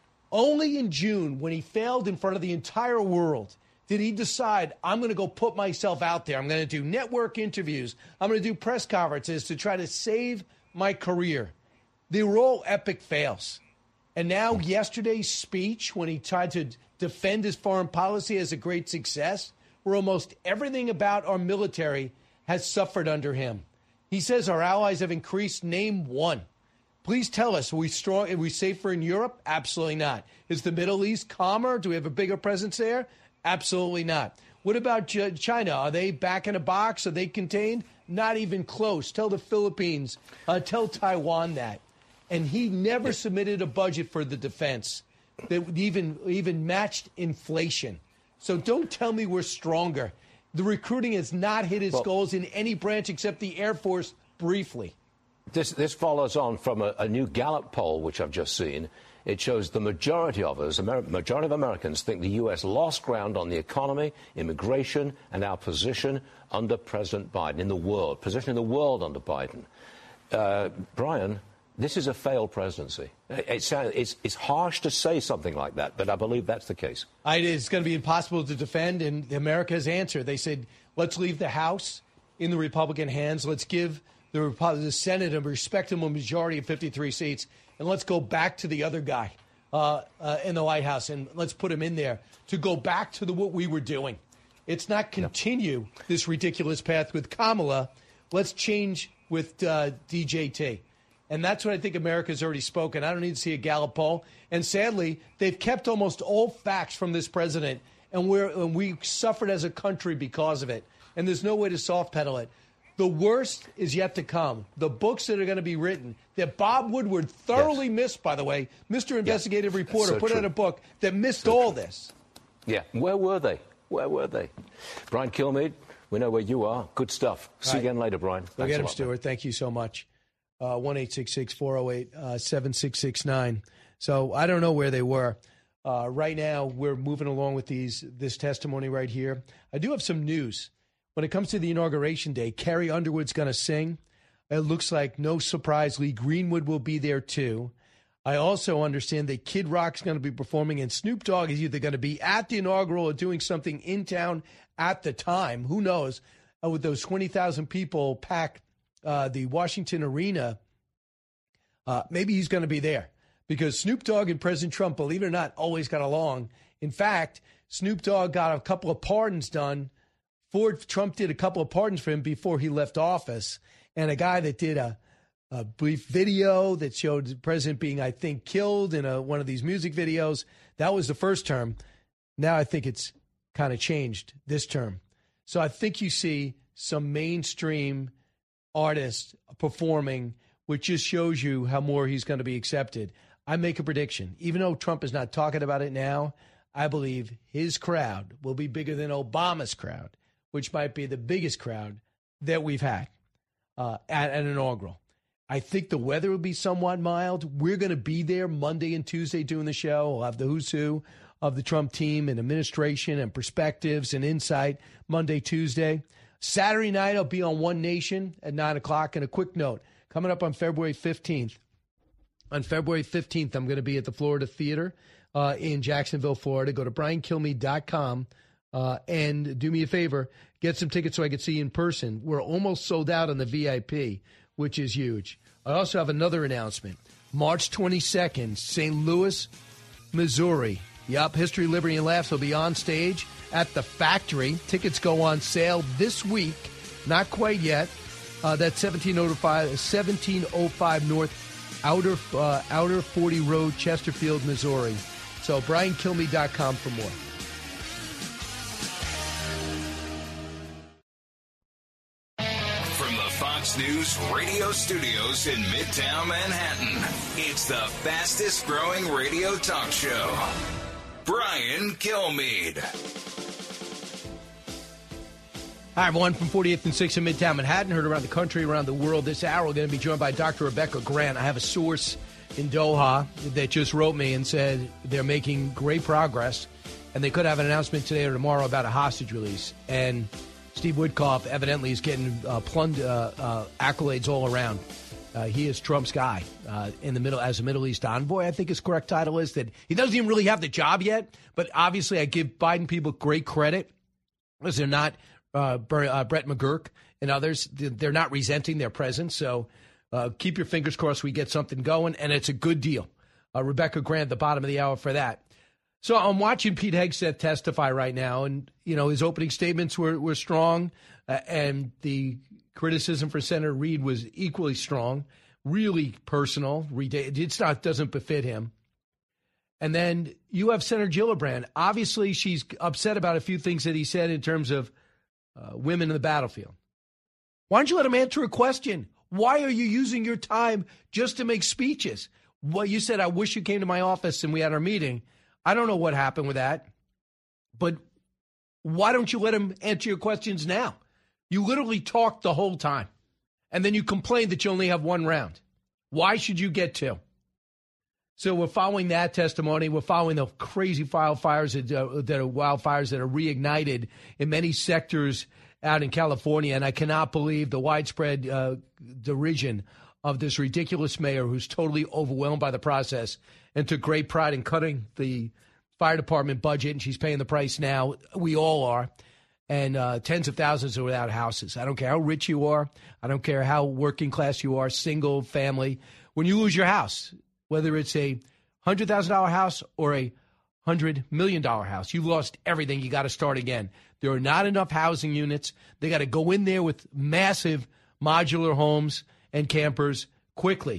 only in June, when he failed in front of the entire world, did he decide, I'm going to go put myself out there. I'm going to do network interviews. I'm going to do press conferences to try to save my career. They were all epic fails. And now yesterday's speech, when he tried to defend his foreign policy as a great success, where almost everything about our military has suffered under him. He says our allies have increased. Name one. Please tell us, are we strong? Are we safer in Europe? Absolutely not. Is the Middle East calmer? Do we have a bigger presence there? Absolutely not. What about China? Are they back in a box? Are they contained? Not even close. Tell the Philippines, uh, tell Taiwan that. And he never submitted a budget for the defense that even even matched inflation. So don't tell me we're stronger. The recruiting has not hit its well, goals in any branch except the Air Force briefly. This this follows on from a, a new Gallup poll, which I've just seen. It shows the majority of us, Amer- majority of Americans, think the U S lost ground on the economy, immigration, and our position under President Biden in the world, position in the world under Biden. Uh, Brian, this is a failed presidency. It's, it's, it's harsh to say something like that, but I believe that's the case. It is going to be impossible to defend, and America's answer. They said, let's leave the House in the Republican hands. Let's give the, Repo- the Senate a respectable majority of fifty-three seats, and let's go back to the other guy uh, uh, in the White House, and let's put him in there to go back to the what we were doing. It's not continue yep. this ridiculous path with Kamala. Let's change with uh, D J T. And that's what I think America's already spoken. I don't need to see a Gallup poll. And sadly, they've kept almost all facts from this president, and, we're, and we suffered as a country because of it. And there's no way to soft pedal it. The worst is yet to come. The books that are going to be written, that Bob Woodward thoroughly yes. missed, by the way, Mister Investigative yes. Reporter so put true. out a book that missed so all true. this. Yeah, where were they? Where were they? Brian Kilmeade, we know where you are. Good stuff. See right. you again later, Brian. Go get him, Stuart. Thank you so much. Uh, one eight six six, four oh eight, seven six six nine. So I don't know where they were. Uh, right now, we're moving along with these this testimony right here. I do have some news. When it comes to the inauguration day, Carrie Underwood's going to sing. It looks like, no surprise, Lee Greenwood will be there too. I also understand that Kid Rock's going to be performing, and Snoop Dogg is either going to be at the inaugural or doing something in town at the time. Who knows? Uh, with those twenty thousand people packed uh, the Washington Arena, uh, maybe he's going to be there because Snoop Dogg and President Trump, believe it or not, always got along. In fact, Snoop Dogg got a couple of pardons done. Ford Trump did a couple of pardons for him before he left office, and a guy that did a, a brief video that showed the president being, I think, killed in a, one of these music videos. That was the first term. Now I think it's kind of changed this term. So I think you see some mainstream artists performing, which just shows you how more he's going to be accepted. I make a prediction. Even though Trump is not talking about it now, I believe his crowd will be bigger than Obama's crowd, which might be the biggest crowd that we've had uh, at an inaugural. I think the weather will be somewhat mild. We're going to be there Monday and Tuesday doing the show. We'll have the who's who of the Trump team and administration and perspectives and insight Monday, Tuesday. Saturday night, I'll be on One Nation at nine o'clock. And a quick note, coming up on February fifteenth. On February fifteenth, I'm going to be at the Florida Theater uh, in Jacksonville, Florida. Go to brian kilmeade dot com uh, and do me a favor, get some tickets so I can see you in person. We're almost sold out on the V I P, which is huge. I also have another announcement. March twenty-second, Saint Louis, Missouri. Yup, History, Liberty, and Laughs will be on stage at the Factory. Tickets go on sale this week. Not quite yet. Uh, that's seventeen oh five North Outer uh, Outer forty Road, Chesterfield, Missouri. So brian kilmeade dot com for more. Fox News radio studios in Midtown Manhattan. It's the fastest growing radio talk show. Brian Kilmeade. Hi, everyone, from forty-eighth and sixth in Midtown Manhattan, heard around the country, around the world. This hour, we're going to be joined by Doctor Rebecca Grant. I have a source in Doha that just wrote me and said they're making great progress, and they could have an announcement today or tomorrow about a hostage release. And Steve Witkoff evidently is getting uh, plund- uh, uh, accolades all around. Uh, he is Trump's guy uh, in the middle as a Middle East envoy. I think his correct title is that he doesn't even really have the job yet, but obviously I give Biden people great credit because they're not uh, uh, Brett McGurk and others. They're not resenting their presence. So uh, keep your fingers crossed we get something going, and it's a good deal. Uh, Rebecca Grant, the bottom of the hour for that. So I'm watching Pete Hegseth testify right now, and, you know, his opening statements were, were strong, uh, and the criticism for Senator Reid was equally strong, really personal. It's not, doesn't befit him. And then you have Senator Gillibrand. Obviously, she's upset about a few things that he said in terms of uh, women in the battlefield. Why don't you let him answer a question? Why are you using your time just to make speeches? Well, you said, I wish you came to my office and we had our meeting. I don't know what happened with that, but why don't you let him answer your questions now? You literally talked the whole time, and then you complained that you only have one round. Why should you get two? So we're following that testimony. We're following the crazy wildfires that, uh, that are wildfires that are reignited in many sectors out in California, and I cannot believe the widespread uh, derision of this ridiculous mayor who's totally overwhelmed by the process and took great pride in cutting the fire department budget, and she's paying the price now. We all are. And uh, tens of thousands are without houses. I don't care how rich you are. I don't care how working class you are, single, family. When you lose your house, whether it's a one hundred thousand dollars house or a one hundred million dollars house, you've lost everything. You got to start again. There are not enough housing units. They got to go in there with massive modular homes and campers quickly.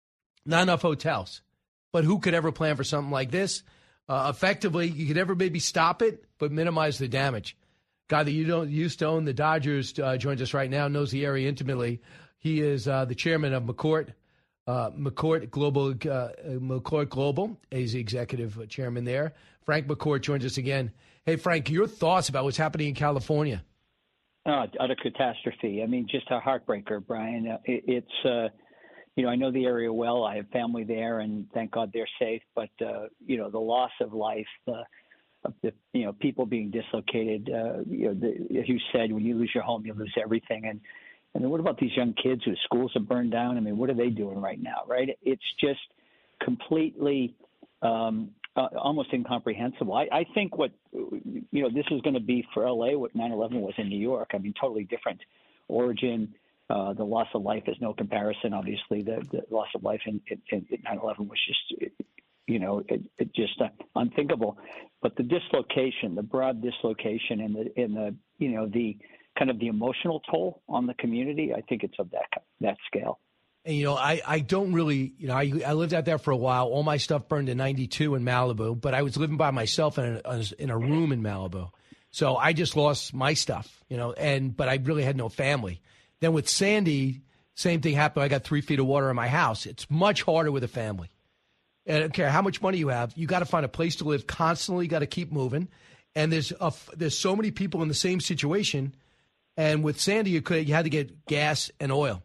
Not enough hotels. But who could ever plan for something like this? Uh, effectively, you could never maybe stop it, but minimize the damage. Guy that you don't used to own the Dodgers uh, joins us right now, knows the area intimately. He is uh, the chairman of McCourt, uh, McCourt Global, uh, McCourt Global. He's the executive chairman there. Frank McCourt joins us again. Hey, Frank, your thoughts about what's happening in California? Oh, utter catastrophe. I mean, just a heartbreaker, Brian. Uh, it, it's, uh, you know, I know the area well. I have family there, and thank God they're safe. But, uh, you know, the loss of life, the of the, you know, people being dislocated. Uh, you know, the, as you said, when you lose your home, you lose everything. And and then what about these young kids whose schools are burned down? I mean, what are they doing right now, right? It's just completely um, uh, almost incomprehensible. I, I think what, you know, this is going to be for L A what nine eleven was in New York. I mean, totally different origin. Uh, the loss of life is no comparison. Obviously, the, the loss of life in, in, in nine eleven was just, it, you know, it, it just uh, unthinkable. But the dislocation, the broad dislocation, and the in the you know the kind of the emotional toll on the community, I think it's of that that scale. And you know, I, I don't really, you know, I I lived out there for a while. All my stuff burned in ninety-two in Malibu, but I was living by myself in a, in a room in Malibu, so I just lost my stuff, you know. And but I really had no family. Then with Sandy, same thing happened. I got three feet of water in my house. It's much harder with a family. And I don't care how much money you have, you got to find a place to live constantly. You got to keep moving. And there's a, there's so many people in the same situation. And with Sandy, you could you had to get gas and oil.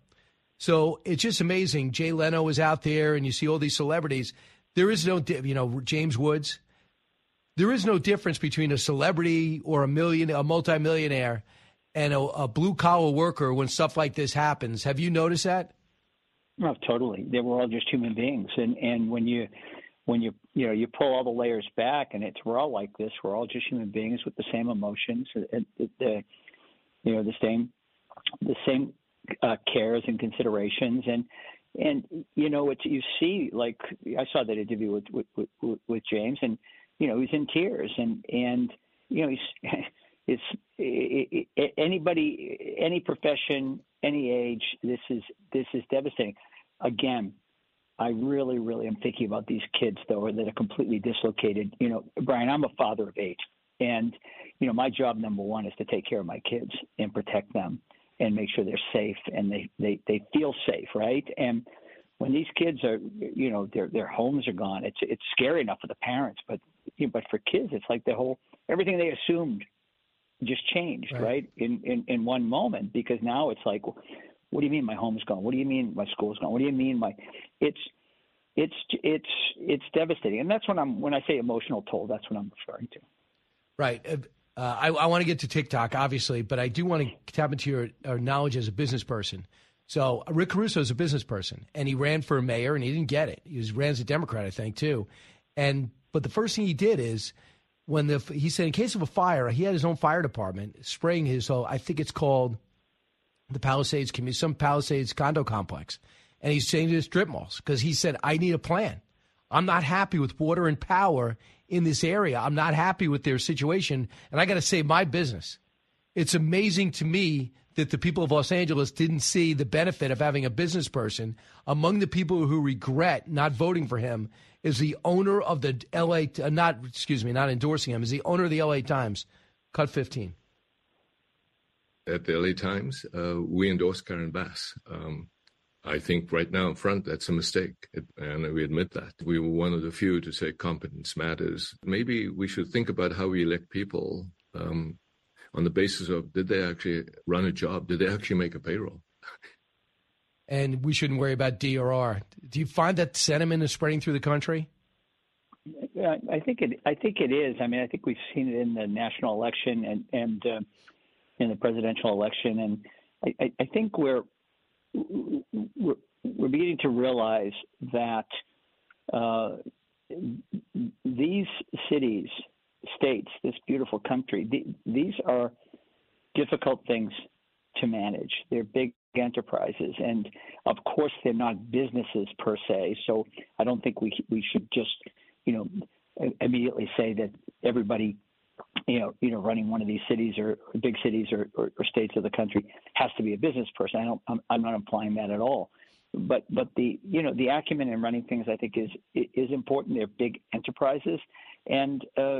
So it's just amazing. Jay Leno is out there, and you see all these celebrities. There is no, you know, James Woods. There is no difference between a celebrity or a million, a multimillionaire, and a, a blue collar worker when stuff like this happens. Have you noticed that? No, totally. They were all just human beings, and and when you when you you know you pull all the layers back, and it's we're all like this. We're all just human beings with the same emotions, the, the you know the same the same uh, cares and considerations, and and you know it's you see like I saw that interview with with, with, with James, and you know he's in tears, and and you know he's it's it, it, anybody any profession. Any age, this is this is devastating. Again, I really, really am thinking about these kids, though, that are completely dislocated. You know, Brian, I'm a father of eight, and you know, my job number one is to take care of my kids and protect them. and make sure they're safe and they, they, they feel safe, right? And when these kids are, you know, their their homes are gone, it's it's scary enough for the parents, but you know, but for kids, it's like the whole everything they assumed just changed, right? right? In, in in one moment, because now it's like, what do you mean my home's gone? What do you mean my school's gone? What do you mean my? It's it's it's it's devastating, and that's when I'm when I say emotional toll. That's what I'm referring to. Right. Uh, I, I want to get to TikTok, obviously, but I do want to tap into your, your knowledge as a business person. So Rick Caruso is a business person, and he ran for mayor, and he didn't get it. He was, ran as a Democrat, I think, too. And but the first thing he did is when the he said in case of a fire, he had his own fire department spraying his. So I think it's called the Palisades community, some Palisades condo complex, and he's saying to his strip malls because he said, "I need a plan. I'm not happy with water and power in this area. I'm not happy with their situation, and I got to save my business." It's amazing to me that the people of Los Angeles didn't see the benefit of having a business person. Among the people who regret not voting for him is the owner of the L A, uh, not, excuse me, not endorsing him, is the owner of the L A Times. Cut fifteen. At the L A Times, uh, we endorse Karen Bass. Um, I think right now in front, that's a mistake, it, and we admit that. We were one of the few to say competence matters. Maybe we should think about how we elect people um, on the basis of, did they actually run a job? Did they actually make a payroll? And we shouldn't worry about D or R. Do you find that sentiment is spreading through the country? Yeah, I think it. I think it is. I mean, I think we've seen it in the national election and and uh, in the presidential election, and I, I, I think we're, we're we're beginning to realize that uh, these cities, states, this beautiful country, th- these are difficult things to manage. They're big enterprises, and of course they're not businesses per se. So I don't think we we should just, you know, immediately say that everybody, you know, you know, running one of these cities or big cities or, or, or states of the country has to be a business person. I don't. I'm, I'm not implying that at all. But but the you know the acumen in running things, I think, is is important. They're big enterprises, and uh,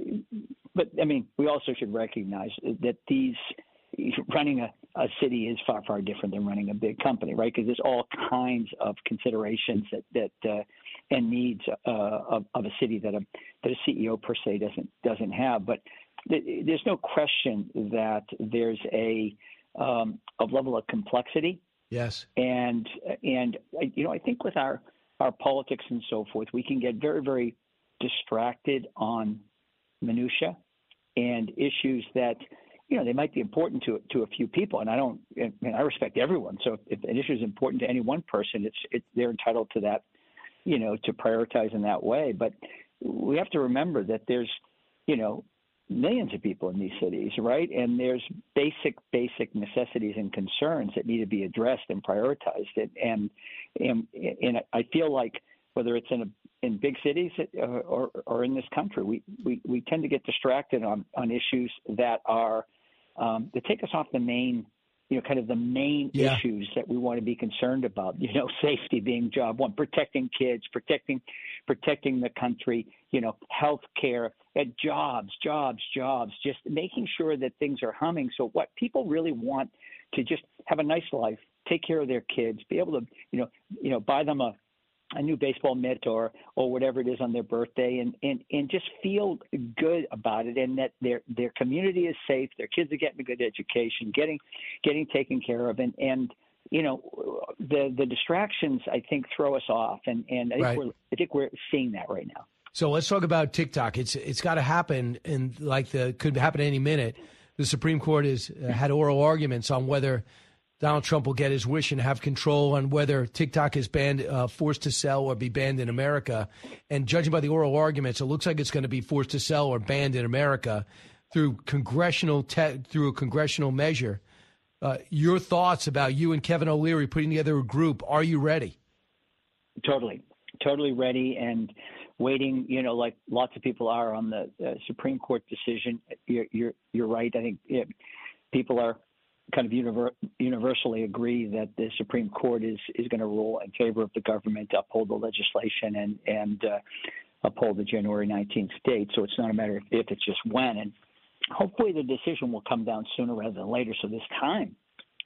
but I mean we also should recognize that these running a, a city is far far different than running a big company, right? Because there's all kinds of considerations that that uh, and needs uh, of, of a city that a that a C E O per se doesn't doesn't have. But th- there's no question that there's a um, a level of complexity. Yes. And and you know I think with our our politics and so forth, we can get very very distracted on minutia and issues that, you know, they might be important to to a few people, and I don't. I mean, I respect everyone. So if an issue is important to any one person, it's it, they're entitled to that, you know, to prioritize in that way. But we have to remember that there's, you know, millions of people in these cities, right? And there's basic basic necessities and concerns that need to be addressed and prioritized. And and and I feel like whether it's in a in big cities or or in this country, we we, we tend to get distracted on on issues that are Um, to take us off the main, you know, kind of the main yeah. issues that we want to be concerned about, you know, safety being job one, protecting kids, protecting, protecting the country, you know, health care, and jobs, jobs, jobs, just making sure that things are humming. So what people really want to just have a nice life, take care of their kids, be able to, you know, you know, buy them a, a new baseball mitt or or whatever it is on their birthday, and, and, and just feel good about it, and that their their community is safe, their kids are getting a good education, getting getting taken care of, and, and you know the the distractions I think throw us off, and, and I think right. we're I think we're seeing that right now. So let's talk about TikTok. It's it's got to happen, and like the could happen any minute. The Supreme Court has uh, had oral arguments on whether Donald Trump will get his wish and have control on whether TikTok is banned, uh, forced to sell or be banned in America. And judging by the oral arguments, it looks like it's going to be forced to sell or banned in America through congressional te- through a congressional measure. Uh, your thoughts about you and Kevin O'Leary putting together a group? Are you ready? Totally, totally ready and waiting. You know, like lots of people are on the uh, Supreme Court decision. You're you're, you're right. I think it, people are. kind of univer- universally agree that the Supreme Court is, is going to rule in favor of the government, uphold the legislation, and and uh, uphold the January nineteenth date. So it's not a matter of if, it's just when. And hopefully the decision will come down sooner rather than later. So this time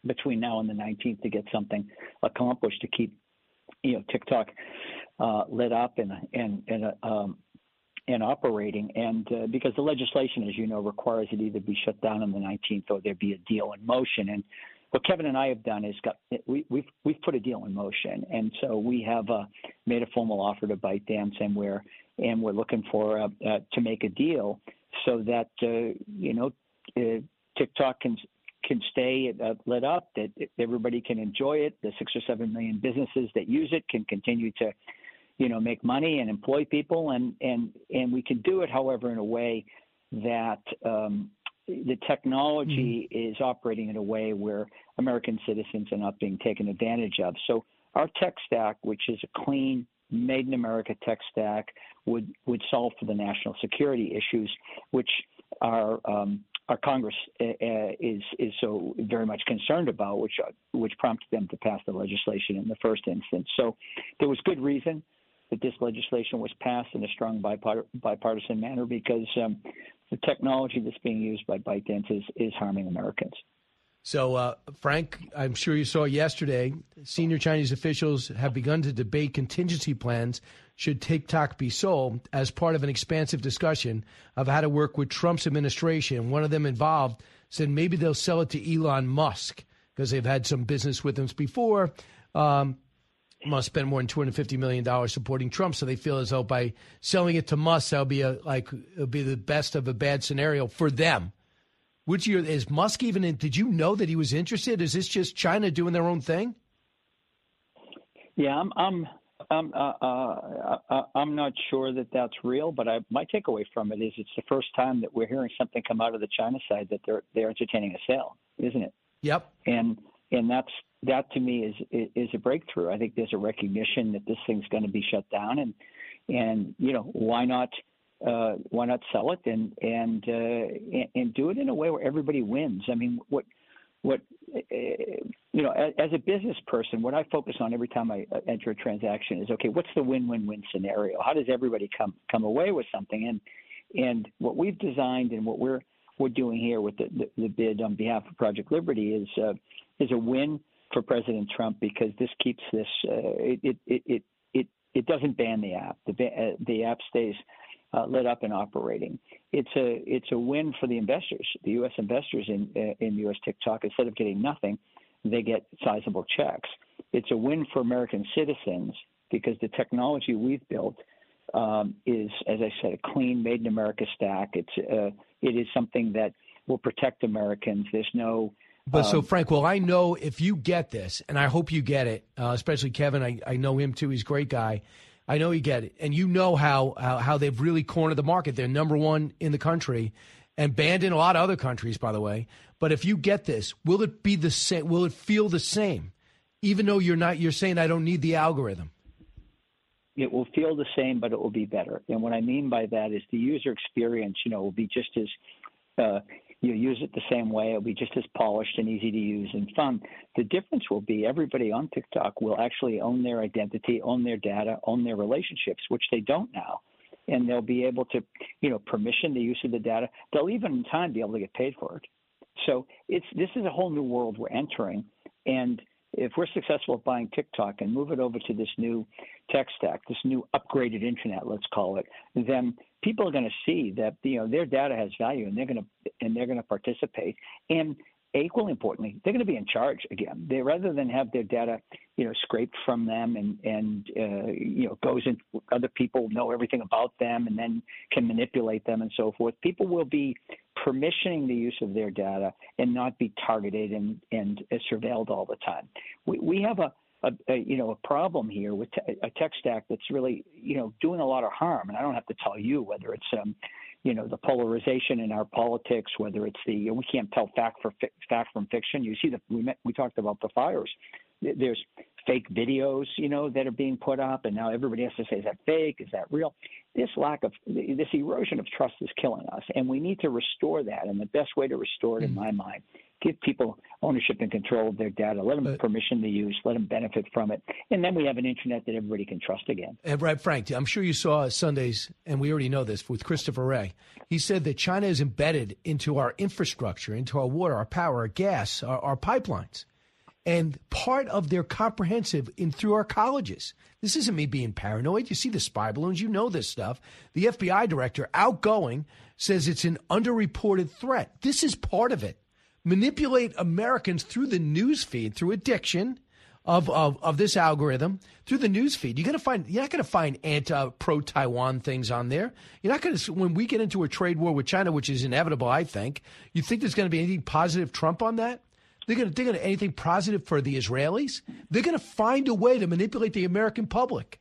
between now and the nineteenth to get something accomplished to keep, you know, TikTok uh, lit up and and and uh, um, and operating. And uh, because the legislation, as you know, requires it either be shut down on the nineteenth or there be a deal in motion. And what Kevin and I have done is got we, we've we've put a deal in motion, and so we have uh, made a formal offer to ByteDance, and we're and we're looking for uh, uh, to make a deal so that uh, you know uh, TikTok can can stay uh, lit up, that everybody can enjoy it. The six or seven million businesses that use it can continue to, you know, make money and employ people, and and and we can do it, however, in a way that um, the technology mm-hmm. is operating in a way where American citizens are not being taken advantage of. So our tech stack, which is a clean, made in America tech stack, would would solve for the national security issues, which are um, our Congress uh, is is so very much concerned about, which which prompted them to pass the legislation in the first instance. So there was good reason that this legislation was passed in a strong bipart- bipartisan manner, because um, the technology that's being used by ByteDance is, is harming Americans. So, uh, Frank, I'm sure you saw yesterday, senior Chinese officials have begun to debate contingency plans should TikTok be sold as part of an expansive discussion of how to work with Trump's administration. One of them involved said maybe they'll sell it to Elon Musk because they've had some business with him before. Um, must spend more than two hundred fifty million dollars supporting Trump, so they feel as though by selling it to Musk, that'll be a like it'll be the best of a bad scenario for them. Would you, is Musk even in, did you know that he was interested? Is this just China doing their own thing? Yeah, I'm I'm I'm uh, uh, I'm not sure that that's real, but I, my takeaway from it is it's the first time that we're hearing something come out of the China side that they're they're entertaining a sale, isn't it? Yep. And and that's that to me is is a breakthrough. I think there's a recognition that this thing's going to be shut down, and and you know why not uh, why not sell it and and uh, and do it in a way where everybody wins. I mean, what what uh, you know as, as a business person, what I focus on every time I enter a transaction is, okay, what's the win-win-win scenario? How does everybody come come away with something? And and what we've designed and what we're we're doing here with the, the, the bid on behalf of Project Liberty is uh, is a win for President Trump, because this keeps this uh, it, it it it it doesn't ban the app. The uh, the app stays uh, lit up and operating. It's a it's a win for the investors, the U S investors in uh, in U S TikTok. Instead of getting nothing, they get sizable checks. It's a win for American citizens because the technology we've built um, is, as I said, a clean, made in America stack. It's uh, it is something that will protect Americans. There's no But so, um, Frank, well, I know if you get this, and I hope you get it, uh, especially Kevin, I, I know him too. He's a great guy. I know you get it. And you know how, how, how they've really cornered the market. They're number one in the country and banned in a lot of other countries, by the way. But if you get this, will it be the same? Will it feel the same? Even though you're not, you're saying I don't need the algorithm. It will feel the same, but it will be better. And what I mean by that is the user experience, you know, will be just as uh, you use it the same way. It'll be just as polished and easy to use and fun. The difference will be everybody on TikTok will actually own their identity, own their data, own their relationships, which they don't now. And they'll be able to, you know, permission the use of the data. They'll even in time be able to get paid for it. So it's this is a whole new world we're entering. And if we're successful at buying TikTok and move it over to this new tech stack, this new upgraded internet, let's call it, then people are going to see that, you know, their data has value, and they're going to and they're going to participate. And equally importantly, they're going to be in charge again. They rather than have their data, you know, scraped from them and and uh, you know goes in, other people know everything about them and then can manipulate them and so forth. People will be permissioning the use of their data and not be targeted and and uh, surveilled all the time. We we have a, a, a you know a problem here with te- a tech stack that's really you know doing a lot of harm, and I don't have to tell you whether it's um you know the polarization in our politics, whether it's the we can't tell fact for fact from fiction. You see that we met, we talked about the fires. There's fake videos, you know, that are being put up, and now everybody has to say, is that fake? Is that real? This lack of, this erosion of trust is killing us, and we need to restore that. And the best way to restore it, in my mind, give people ownership and control of their data, let them permission to use, let them benefit from it, and then we have an internet that everybody can trust again. And right, Frank, I'm sure you saw Sundays, and we already know this, with Christopher Wray. He said that China is embedded into our infrastructure, into our water, our power, our gas, our, our pipelines. and part of their comprehensive in through our colleges. This isn't me being paranoid. You see the spy balloons. You know this stuff. The F B I director, outgoing, says it's an underreported threat. This is part of it. Manipulate Americans through the news feed, through addiction of, of, of this algorithm, through the news feed. You're gonna find you're not gonna find anti pro Taiwan things on there. You're not gonna when we get into a trade war with China, which is inevitable, I think. You think there's gonna be anything positive Trump on that? They're gonna they're gonna anything positive for the Israelis? They're gonna find a way to manipulate the American public.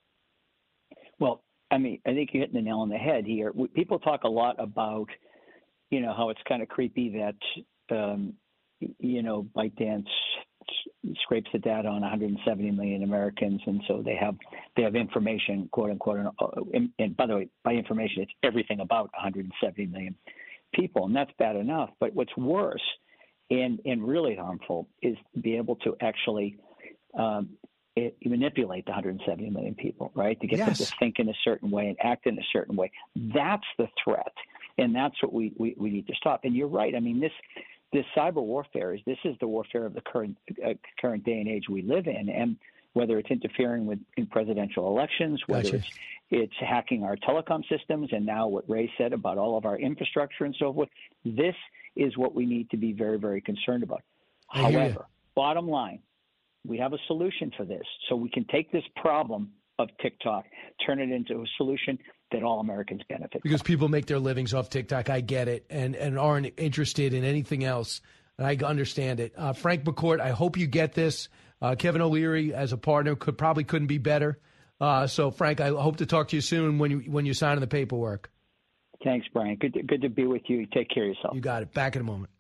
Well, I mean, I think you're hitting the nail on the head here. People talk a lot about, you know, how it's kind of creepy that. Um, you know, ByteDance scrapes the data on one hundred seventy million Americans, and so they have they have information, quote unquote. And, and by the way, by information, it's everything about one hundred seventy million people, and that's bad enough. But what's worse and and really harmful is to be able to actually um, it, manipulate the one hundred seventy million people, right? To get yes. them to think in a certain way and act in a certain way. That's the threat, and that's what we we, we need to stop. And you're right. I mean, this. This cyber warfare is this is the warfare of the current uh, current day and age we live in, and whether it's interfering with in presidential elections, whether gotcha. it's it's hacking our telecom systems, and now what Ray said about all of our infrastructure and so forth, this is what we need to be very, very concerned about. I hear However, you. bottom line, we have a solution for this, so we can take this problem of TikTok, turn it into a solution that all Americans benefit Because from. people make their livings off TikTok. I get it, and, and aren't interested in anything else. And I understand it. Uh, Frank McCourt, I hope you get this. Uh, Kevin O'Leary, as a partner, could probably couldn't be better. Uh, so, Frank, I hope to talk to you soon when you when you sign the paperwork. Thanks, Brian. Good to, good to be with you. Take care of yourself. You got it. Back in a moment.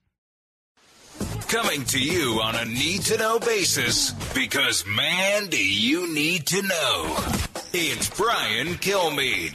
Coming to you on a need-to-know basis, because, man, do you need to know. It's Brian Kilmeade.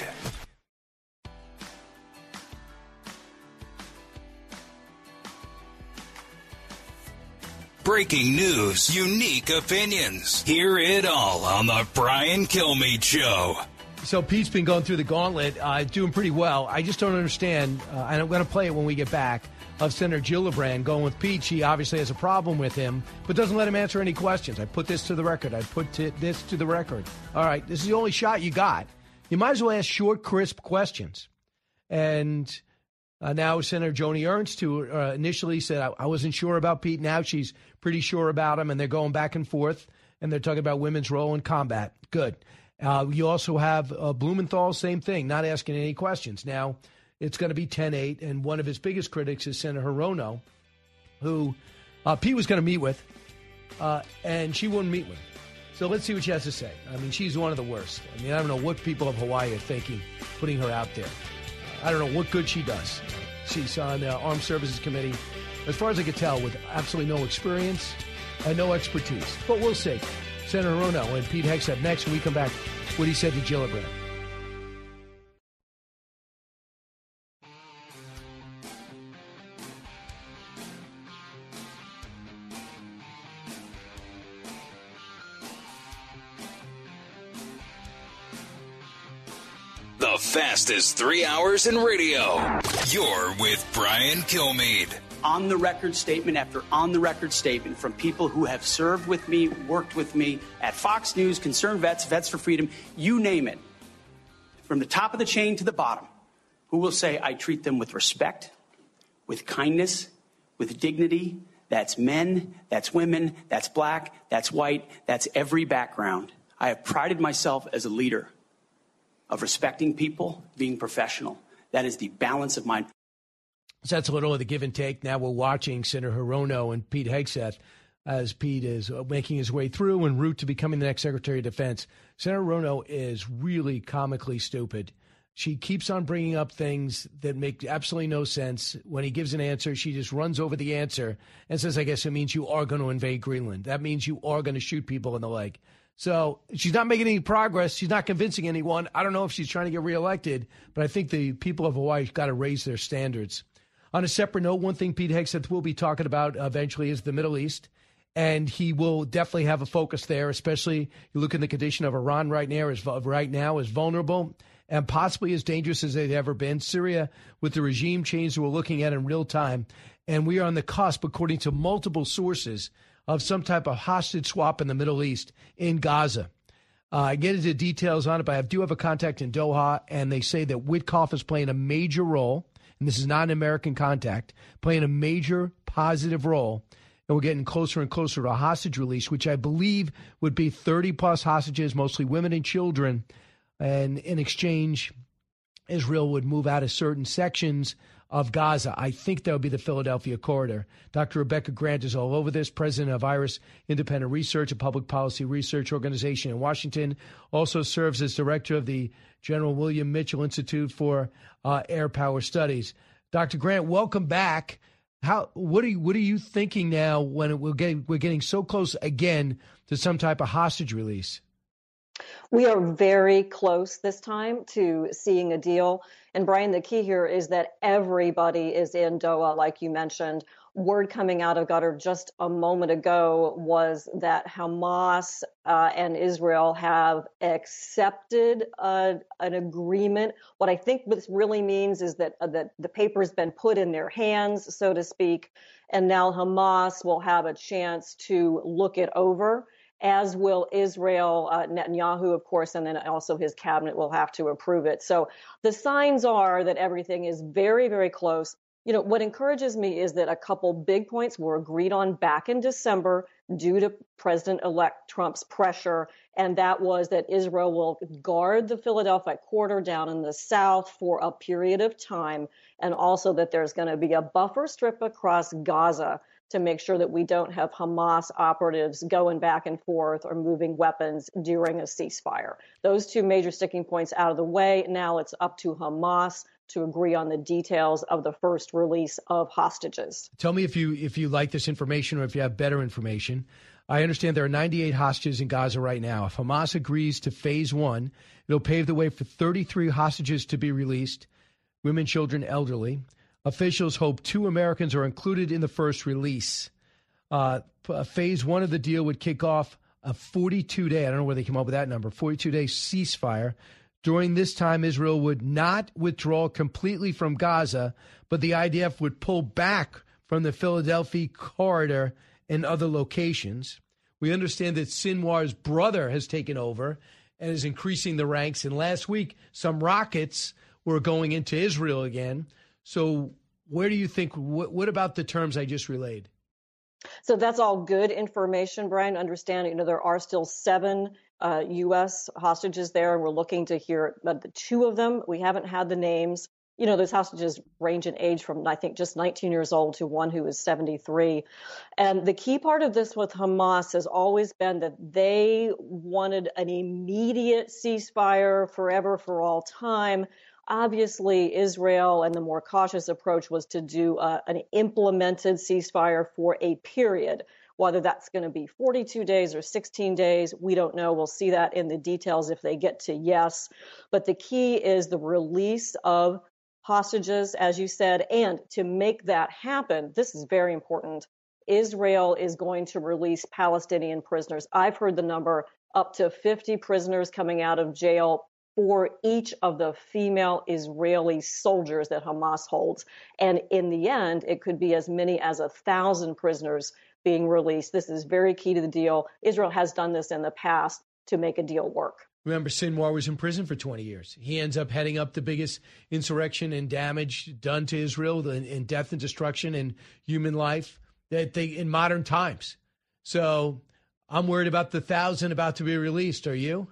Breaking news, unique opinions. Hear it all on the Brian Kilmeade Show. So Pete's been going through the gauntlet, uh, doing pretty well. I just don't understand, uh, and I'm going to play it when we get back, of Senator Gillibrand going with Pete. She obviously has a problem with him, but doesn't let him answer any questions. I put this to the record. I put t- this to the record. All right, this is the only shot you got. You might as well ask short, crisp questions. And uh, now Senator Joni Ernst, who uh, initially said, I-, I wasn't sure about Pete. Now she's pretty sure about him, and they're going back and forth, and they're talking about women's role in combat. Good. Uh, you also have uh, Blumenthal, same thing, not asking any questions. Now, it's going to be ten eight, and one of his biggest critics is Senator Hirono, who uh, Pete was going to meet with, uh, and she wouldn't meet with him. So let's see what she has to say. I mean, she's one of the worst. I mean, I don't know what people of Hawaii are thinking, putting her out there. I don't know what good she does. She's on the Armed Services Committee, as far as I could tell, with absolutely no experience and no expertise. But we'll see. Senator Hirono and Pete Hegseth next when we come back. What he said to Gillibrand. The fastest three hours in radio. You're with Brian Kilmeade. On the record statement after on the record statement from people who have served with me, worked with me at Fox News, Concerned Vets, Vets for Freedom, you name it, from the top of the chain to the bottom, who will say I treat them with respect, with kindness, with dignity. That's men, that's women, that's black, that's white, that's every background. I have prided myself as a leader of respecting people, being professional. That is the balance of mine. So that's a little of the give and take. Now we're watching Senator Hirono and Pete Hegseth as Pete is making his way through en route to becoming the next Secretary of Defense. Senator Hirono is really comically stupid. She keeps on bringing up things that make absolutely no sense. When he gives an answer, she just runs over the answer and says, I guess it means you are going to invade Greenland. That means you are going to shoot people in the leg. So she's not making any progress. She's not convincing anyone. I don't know if she's trying to get reelected, but I think the people of Hawaii got to raise their standards. On a separate note, one thing Pete Hegseth will be talking about eventually is the Middle East, and he will definitely have a focus there, especially you look at the condition of Iran right now is, right now is vulnerable and possibly as dangerous as they've ever been. Syria, with the regime change that we're looking at in real time, and we are on the cusp, according to multiple sources, of some type of hostage swap in the Middle East in Gaza. Uh, I get into details on it, but I do have a contact in Doha, and they say that Witkoff is playing a major role, and this is not an American contact, playing a major positive role. And we're getting closer and closer to a hostage release, which I believe would be thirty-plus hostages, mostly women and children. And in exchange, Israel would move out of certain sections of Gaza. I think that would be the Philadelphia corridor. Doctor Rebecca Grant is all over this, president of IRIS Independent Research, a public policy research organization in Washington. Also serves as director of the General William Mitchell Institute for uh, Air Power Studies. Doctor Grant, welcome back. How what are you what are you thinking now when we're getting we're getting so close again to some type of hostage release? We are very close this time to seeing a deal. And Brian, the key here is that everybody is in Doha, like you mentioned. Word coming out of Qatar just a moment ago was that Hamas uh, and Israel have accepted uh, an agreement. What I think this really means is that, uh, that the paper's been put in their hands, so to speak, and now Hamas will have a chance to look it over, as will Israel. uh, Netanyahu, of course, and then also his cabinet will have to approve it. So the signs are that everything is very, very close. You know, what encourages me is that a couple big points were agreed on back in December due to President-elect Trump's pressure, and that was that Israel will guard the Philadelphia corridor down in the south for a period of time, and also that there's going to be a buffer strip across Gaza to make sure that we don't have Hamas operatives going back and forth or moving weapons during a ceasefire. Those two major sticking points out of the way. Now it's up to Hamas to agree on the details of the first release of hostages. Tell me if you if you like this information or if you have better information. I understand there are ninety-eight hostages in Gaza right now. If Hamas agrees to phase one, it'll pave the way for thirty-three hostages to be released, women, children, elderly. Officials hope two Americans are included in the first release. Uh, phase one of the deal would kick off a forty-two day, I don't know where they came up with that number, forty-two day ceasefire. During this time, Israel would not withdraw completely from Gaza, but the I D F would pull back from the Philadelphia corridor and other locations. We understand that Sinwar's brother has taken over and is increasing the ranks. And last week, some rockets were going into Israel again. So where do you think, what, what about the terms I just relayed? So that's all good information, Brian. Understand, you know, there are still seven uh, U S hostages there, and we're looking to hear about the two of them. We haven't had the names. You know, those hostages range in age from, I think, just nineteen years old to one who is seventy-three. And the key part of this with Hamas has always been that they wanted an immediate ceasefire forever, for all time. Obviously, Israel and the more cautious approach was to do uh, an implemented ceasefire for a period. Whether that's going to be forty-two days or sixteen days, we don't know. We'll see that in the details if they get to yes. But the key is the release of hostages, as you said, and to make that happen, this is very important. Israel is going to release Palestinian prisoners. I've heard the number up to fifty prisoners coming out of jail for each of the female Israeli soldiers that Hamas holds. And in the end, it could be as many as a thousand prisoners being released. This is very key to the deal. Israel has done this in the past to make a deal work. Remember, Sinwar was in prison for twenty years. He ends up heading up the biggest insurrection and damage done to Israel in, in death and destruction and human life that they in modern times. So I'm worried about the thousand about to be released. Are you?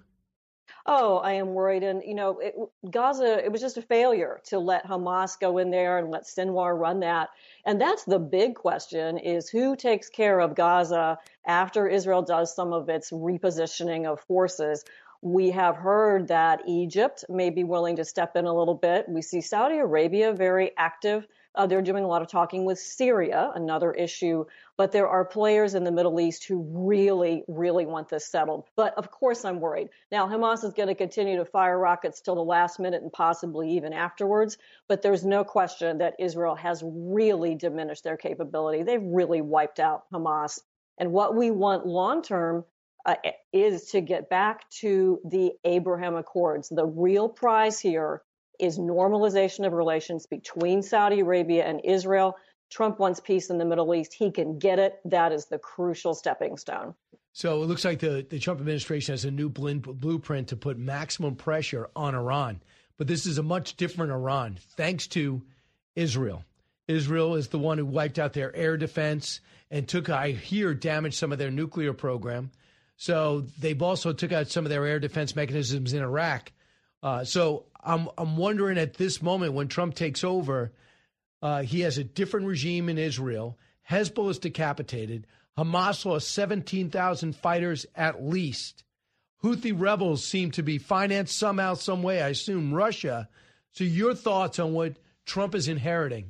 Oh, I am worried. And, you know, it, Gaza, it was just a failure to let Hamas go in there and let Sinwar run that. And that's the big question, is who takes care of Gaza after Israel does some of its repositioning of forces. We have heard that Egypt may be willing to step in a little bit. We see Saudi Arabia very active. Uh, they're doing a lot of talking with Syria, another issue. But there are players in the Middle East who really, really want this settled. But of course, I'm worried. Now, Hamas is going to continue to fire rockets till the last minute and possibly even afterwards. But there's no question that Israel has really diminished their capability. They've really wiped out Hamas. And what we want long term uh, is to get back to the Abraham Accords. The real prize here is normalization of relations between Saudi Arabia and Israel. Trump wants peace in the Middle East. He can get it. That is the crucial stepping stone. So it looks like the, the Trump administration has a new blueprint to put maximum pressure on Iran. But this is a much different Iran, thanks to Israel. Israel is the one who wiped out their air defense and took, I hear, damaged some of their nuclear program. So they've also took out some of their air defense mechanisms in Iraq. Uh, so I'm I'm wondering at this moment when Trump takes over, uh, he has a different regime in Israel. Hezbollah is decapitated. Hamas lost seventeen thousand fighters at least. Houthi rebels seem to be financed somehow, some way, I assume Russia. So your thoughts on what Trump is inheriting?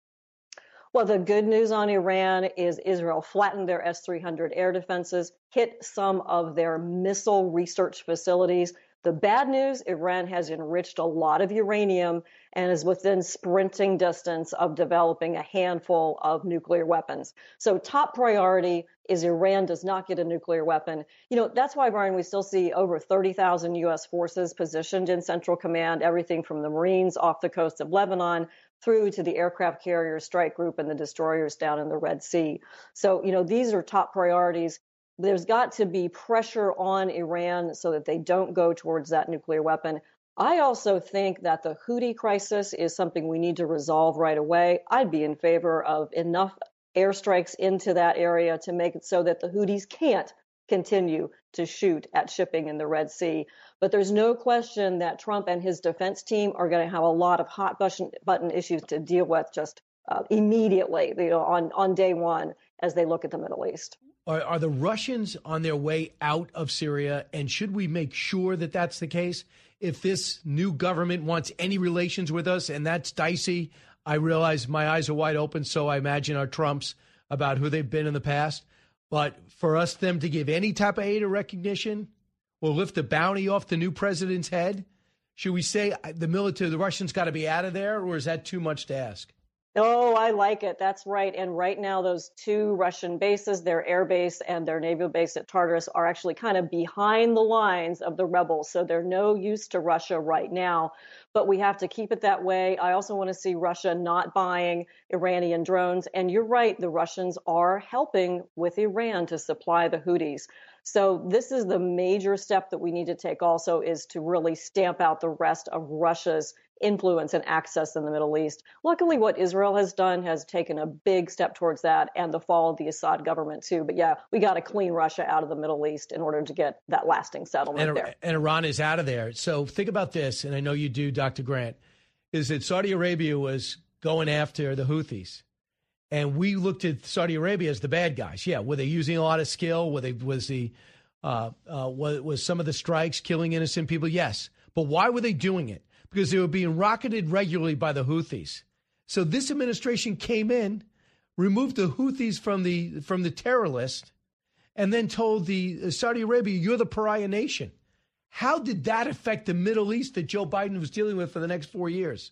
Well, the good news on Iran is Israel flattened their S three hundred air defenses, hit some of their missile research facilities. The bad news, Iran has enriched a lot of uranium and is within sprinting distance of developing a handful of nuclear weapons. So top priority is Iran does not get a nuclear weapon. You know, that's why, Brian, we still see over thirty thousand U S forces positioned in Central Command, everything from the Marines off the coast of Lebanon through to the aircraft carrier strike group and the destroyers down in the Red Sea. So, you know, these are top priorities. There's got to be pressure on Iran so that they don't go towards that nuclear weapon. I also think that the Houthi crisis is something we need to resolve right away. I'd be in favor of enough airstrikes into that area to make it so that the Houthis can't continue to shoot at shipping in the Red Sea. But there's no question that Trump and his defense team are going to have a lot of hot button, button issues to deal with just uh, immediately, you know, on, on day one as they look at the Middle East. Are, are the Russians on their way out of Syria? And should we make sure that that's the case? If this new government wants any relations with us, and that's dicey, I realize my eyes are wide open, so I imagine are Trump's about who they've been in the past. But for us, them to give any type of aid or recognition or lift the bounty off the new president's head, should we say the military, the Russians got to be out of there, or is that too much to ask? Oh, I like it. That's right. And right now, those two Russian bases, their air base and their naval base at Tartus, are actually kind of behind the lines of the rebels. So they're no use to Russia right now. But we have to keep it that way. I also want to see Russia not buying Iranian drones. And you're right, the Russians are helping with Iran to supply the Houthis. So this is the major step that we need to take also, is to really stamp out the rest of Russia's influence and access in the Middle East. Luckily, what Israel has done has taken a big step towards that, and the fall of the Assad government too. But yeah, we got to clean Russia out of the Middle East in order to get that lasting settlement and, there. And Iran is out of there. So think about this, and I know you do, Doctor Grant, is that Saudi Arabia was going after the Houthis. And we looked at Saudi Arabia as the bad guys. Yeah, were they using a lot of skill? Were they, was the uh, uh, was, was some of the strikes killing innocent people? Yes. But why were they doing it? Because they were being rocketed regularly by the Houthis. So this administration came in, removed the Houthis from the from the terror list, and then told the uh, Saudi Arabia, you're the pariah nation. How did that affect the Middle East that Joe Biden was dealing with for the next four years?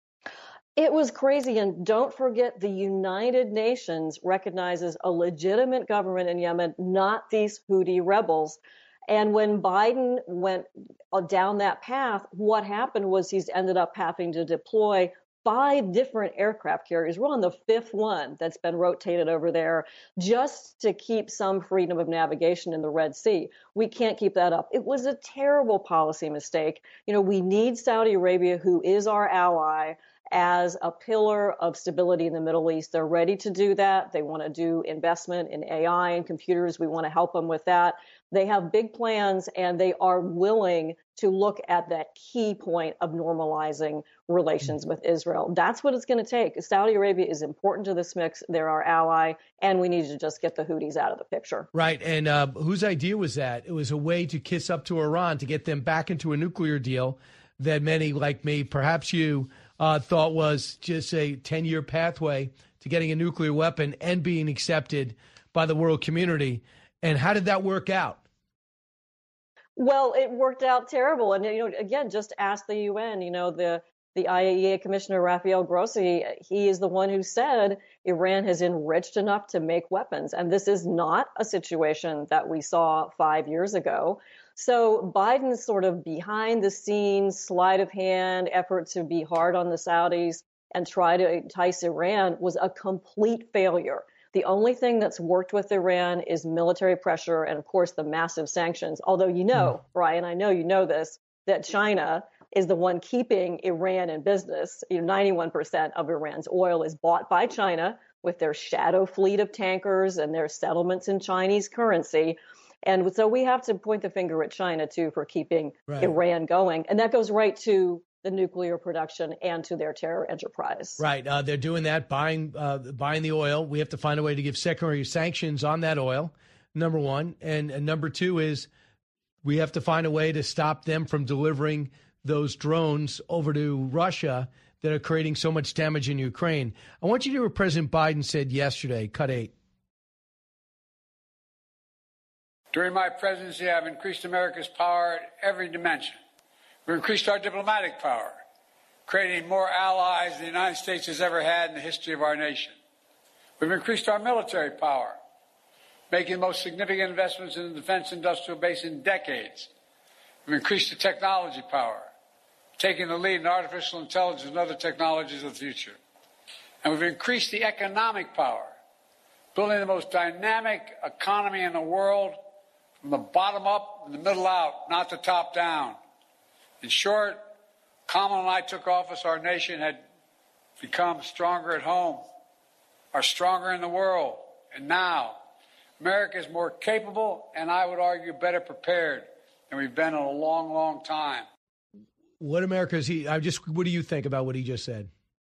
It was crazy. And don't forget, the United Nations recognizes a legitimate government in Yemen, not these Houthi rebels. And when Biden went down that path, what happened was he's ended up having to deploy five different aircraft carriers. We're on the fifth one that's been rotated over there just to keep some freedom of navigation in the Red Sea. We can't keep that up. It was a terrible policy mistake. You know, we need Saudi Arabia, who is our ally, as a pillar of stability in the Middle East. They're ready to do that. They want to do investment in A I and computers. We want to help them with that. They have big plans, and they are willing to look at that key point of normalizing relations with Israel. That's what it's going to take. Saudi Arabia is important to this mix. They're our ally, and we need to just get the Houthis out of the picture. Right. And uh, whose idea was that? It was a way to kiss up to Iran, to get them back into a nuclear deal that many like me, perhaps you, uh, thought was just a ten-year pathway to getting a nuclear weapon and being accepted by the world community. And how did that work out? Well, it worked out terrible. And, you know, again, just ask the U N, you know, the, the I A E A Commissioner Rafael Grossi, he is the one who said Iran has enriched enough to make weapons. And this is not a situation that we saw five years ago. So Biden's sort of behind the scenes, sleight of hand effort to be hard on the Saudis and try to entice Iran was a complete failure. The only thing that's worked with Iran is military pressure and, of course, the massive sanctions. Although, you know, Brian, I know you know this, that China is the one keeping Iran in business. You know, ninety-one percent of Iran's oil is bought by China with their shadow fleet of tankers and their settlements in Chinese currency. And so we have to point the finger at China, too, for keeping right. Iran going. And that goes right to the nuclear production and to their terror enterprise. Right. Uh, they're doing that, buying uh, buying the oil. We have to find a way to give secondary sanctions on that oil, number one. And, and number two is we have to find a way to stop them from delivering those drones over to Russia that are creating so much damage in Ukraine. I want you to hear what President Biden said yesterday. Cut eight. During my presidency, I've increased America's power at every dimension. We've increased our diplomatic power, creating more allies than the United States has ever had in the history of our nation. We've increased our military power, making the most significant investments in the defense industrial base in decades. We've increased the technology power, taking the lead in artificial intelligence and other technologies of the future. And we've increased the economic power, building the most dynamic economy in the world from the bottom up and the middle out, not the top down. In short, Kamala and I took office, our nation had become stronger at home, are stronger in the world. And now, America is more capable and I would argue better prepared than we've been in a long, long time. What America is he? I just. What do you think about what he just said?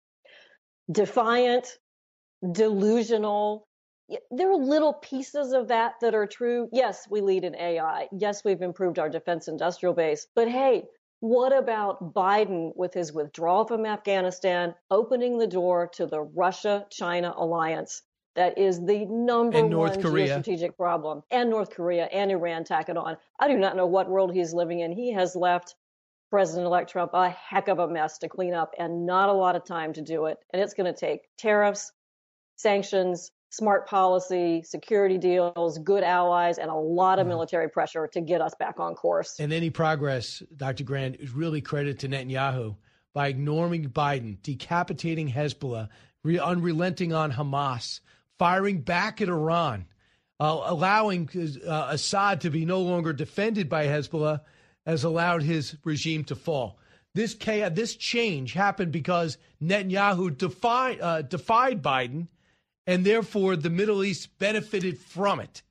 Defiant, delusional. There are little pieces of that that are true. Yes, we lead in A I. Yes, we've improved our defense industrial base. But hey, what about Biden with his withdrawal from Afghanistan, opening the door to the Russia-China alliance? That is the number and North one Korea. geostrategic problem. And North Korea and Iran tack it on. I do not know what world he's living in. He has left President-elect Trump a heck of a mess to clean up and not a lot of time to do it. And it's going to take tariffs, sanctions, smart policy, security deals, good allies, and a lot of military pressure to get us back on course. And any progress, Doctor Grant, is really credit to Netanyahu by ignoring Biden, decapitating Hezbollah, re- unrelenting on Hamas, firing back at Iran, uh, allowing uh, Assad to be no longer defended by Hezbollah, has allowed his regime to fall. This chaos, this change happened because Netanyahu defied, uh, defied Biden, and therefore the Middle East benefited from it.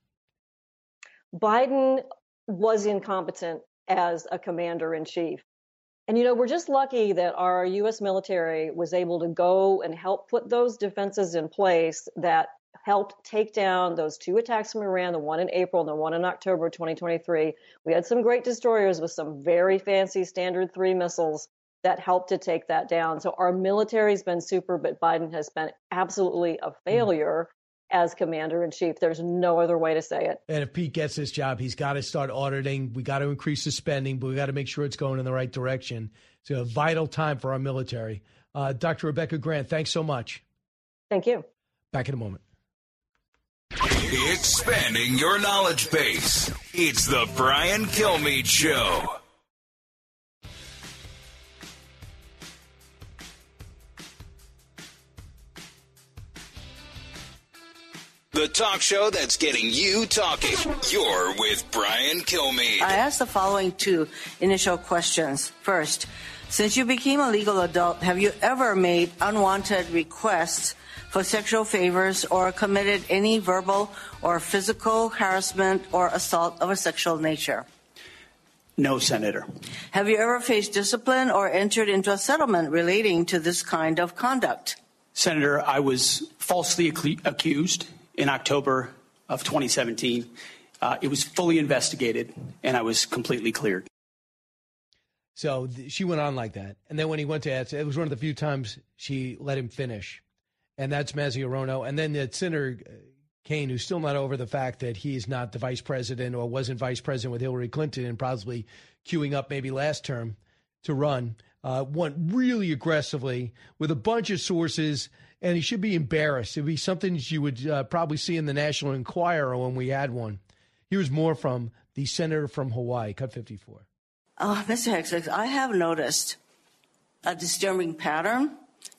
Biden was incompetent as a commander-in-chief. And, you know, we're just lucky that our U S military was able to go and help put those defenses in place that helped take down those two attacks from Iran, the one in April and the one in October twenty twenty-three. We had some great destroyers with some very fancy Standard three missiles that helped to take that down. So our military's been super, but Biden has been absolutely a failure mm. as commander-in-chief. There's no other way to say it. And if Pete gets this job, he's got to start auditing. We got to increase the spending, but we got to make sure it's going in the right direction. It's a vital time for our military. Uh, Doctor Rebecca Grant, thanks so much. Thank you. Back in a moment. Expanding your knowledge base. It's the Brian Kilmeade Show. The talk show that's getting you talking. You're with Brian Kilmeade. I asked the following two initial questions. First, since you became a legal adult, have you ever made unwanted requests for sexual favors or committed any verbal or physical harassment or assault of a sexual nature? No, Senator. Have you ever faced discipline or entered into a settlement relating to this kind of conduct? Senator, I was falsely accused in October of twenty seventeen. Uh, it was fully investigated, and I was completely cleared. So th- she went on like that. And then when he went to answer, it was one of the few times she let him finish. And that's Mazziorono. And then the Senator Kaine, who's still not over the fact that he is not the vice president or wasn't vice president with Hillary Clinton and probably queuing up maybe last term to run, uh, went really aggressively with a bunch of sources. And he should be embarrassed. It would be something that you would uh, probably see in the National Enquirer when we had one. Here's more from the senator from Hawaii, cut fifty-four. Uh, Mister Hicks, I have noticed a disturbing pattern.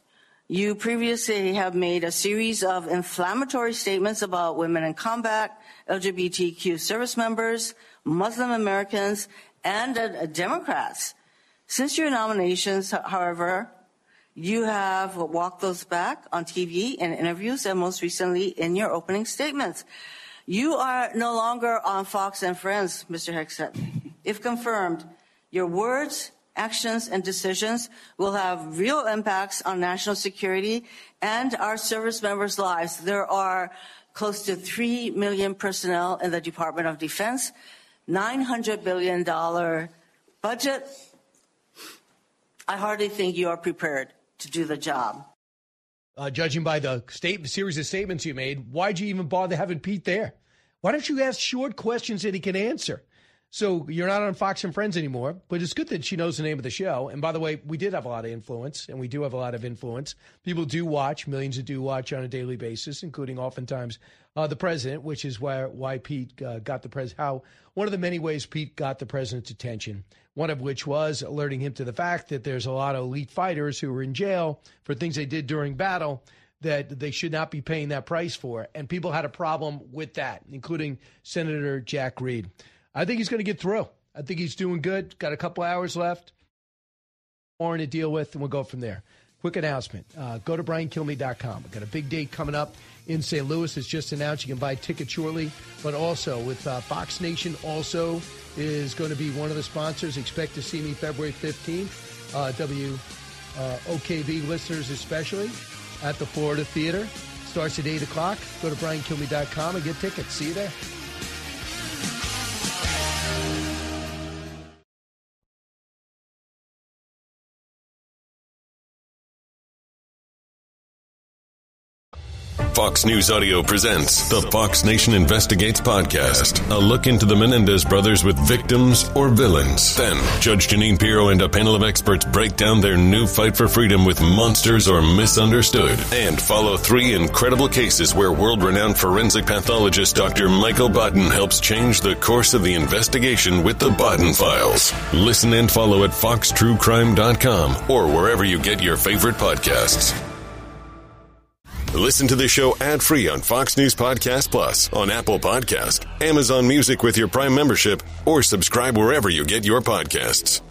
You previously have made a series of inflammatory statements about women in combat, L G B T Q service members, Muslim Americans, and uh, Democrats. Since your nominations, however, you have walked those back on T V and interviews, and most recently in your opening statements. You are no longer on Fox and Friends, Mister Hegseth. If confirmed, your words, actions, and decisions will have real impacts on national security and our service members' lives. There are close to three million personnel in the Department of Defense, nine hundred billion dollars budget. I hardly think you are prepared to do the job. Uh, judging by the state, series of statements you made, why'd you even bother having Pete there? Why don't you ask short questions that he can answer? So you're not on Fox and Friends anymore, but it's good that she knows the name of the show. And by the way, we did have a lot of influence, and we do have a lot of influence. People do watch, millions that do watch on a daily basis, including oftentimes uh, the president, which is why, why Pete uh, got the pres. How one of the many ways Pete got the president's attention, one of which was alerting him to the fact that there's a lot of elite fighters who were in jail for things they did during battle that they should not be paying that price for. And people had a problem with that, including Senator Jack Reed. I think he's going to get through. I think he's doing good. Got a couple hours left. More to deal with, and we'll go from there. Quick announcement. Uh, go to brian kilmeade dot com. We've got a big date coming up in Saint Louis. It's just announced. You can buy tickets shortly. But also with uh, Fox Nation also is going to be one of the sponsors. Expect to see me February fifteenth. Uh, W O K V listeners especially at the Florida Theater. Starts at eight o'clock. Go to brian kilmeade dot com and get tickets. See you there. Fox News Audio presents the Fox Nation Investigates podcast, a look into the Menendez brothers with victims or villains. Then, Judge Jeanine Pirro and a panel of experts break down their new fight for freedom with monsters or misunderstood, and follow three incredible cases where world-renowned forensic pathologist Doctor Michael Baden helps change the course of the investigation with the Baden Files. Listen and follow at fox true crime dot com or wherever you get your favorite podcasts. Listen to the show ad-free on Fox News Podcast Plus, on Apple Podcast, Amazon Music with your Prime membership, or subscribe wherever you get your podcasts.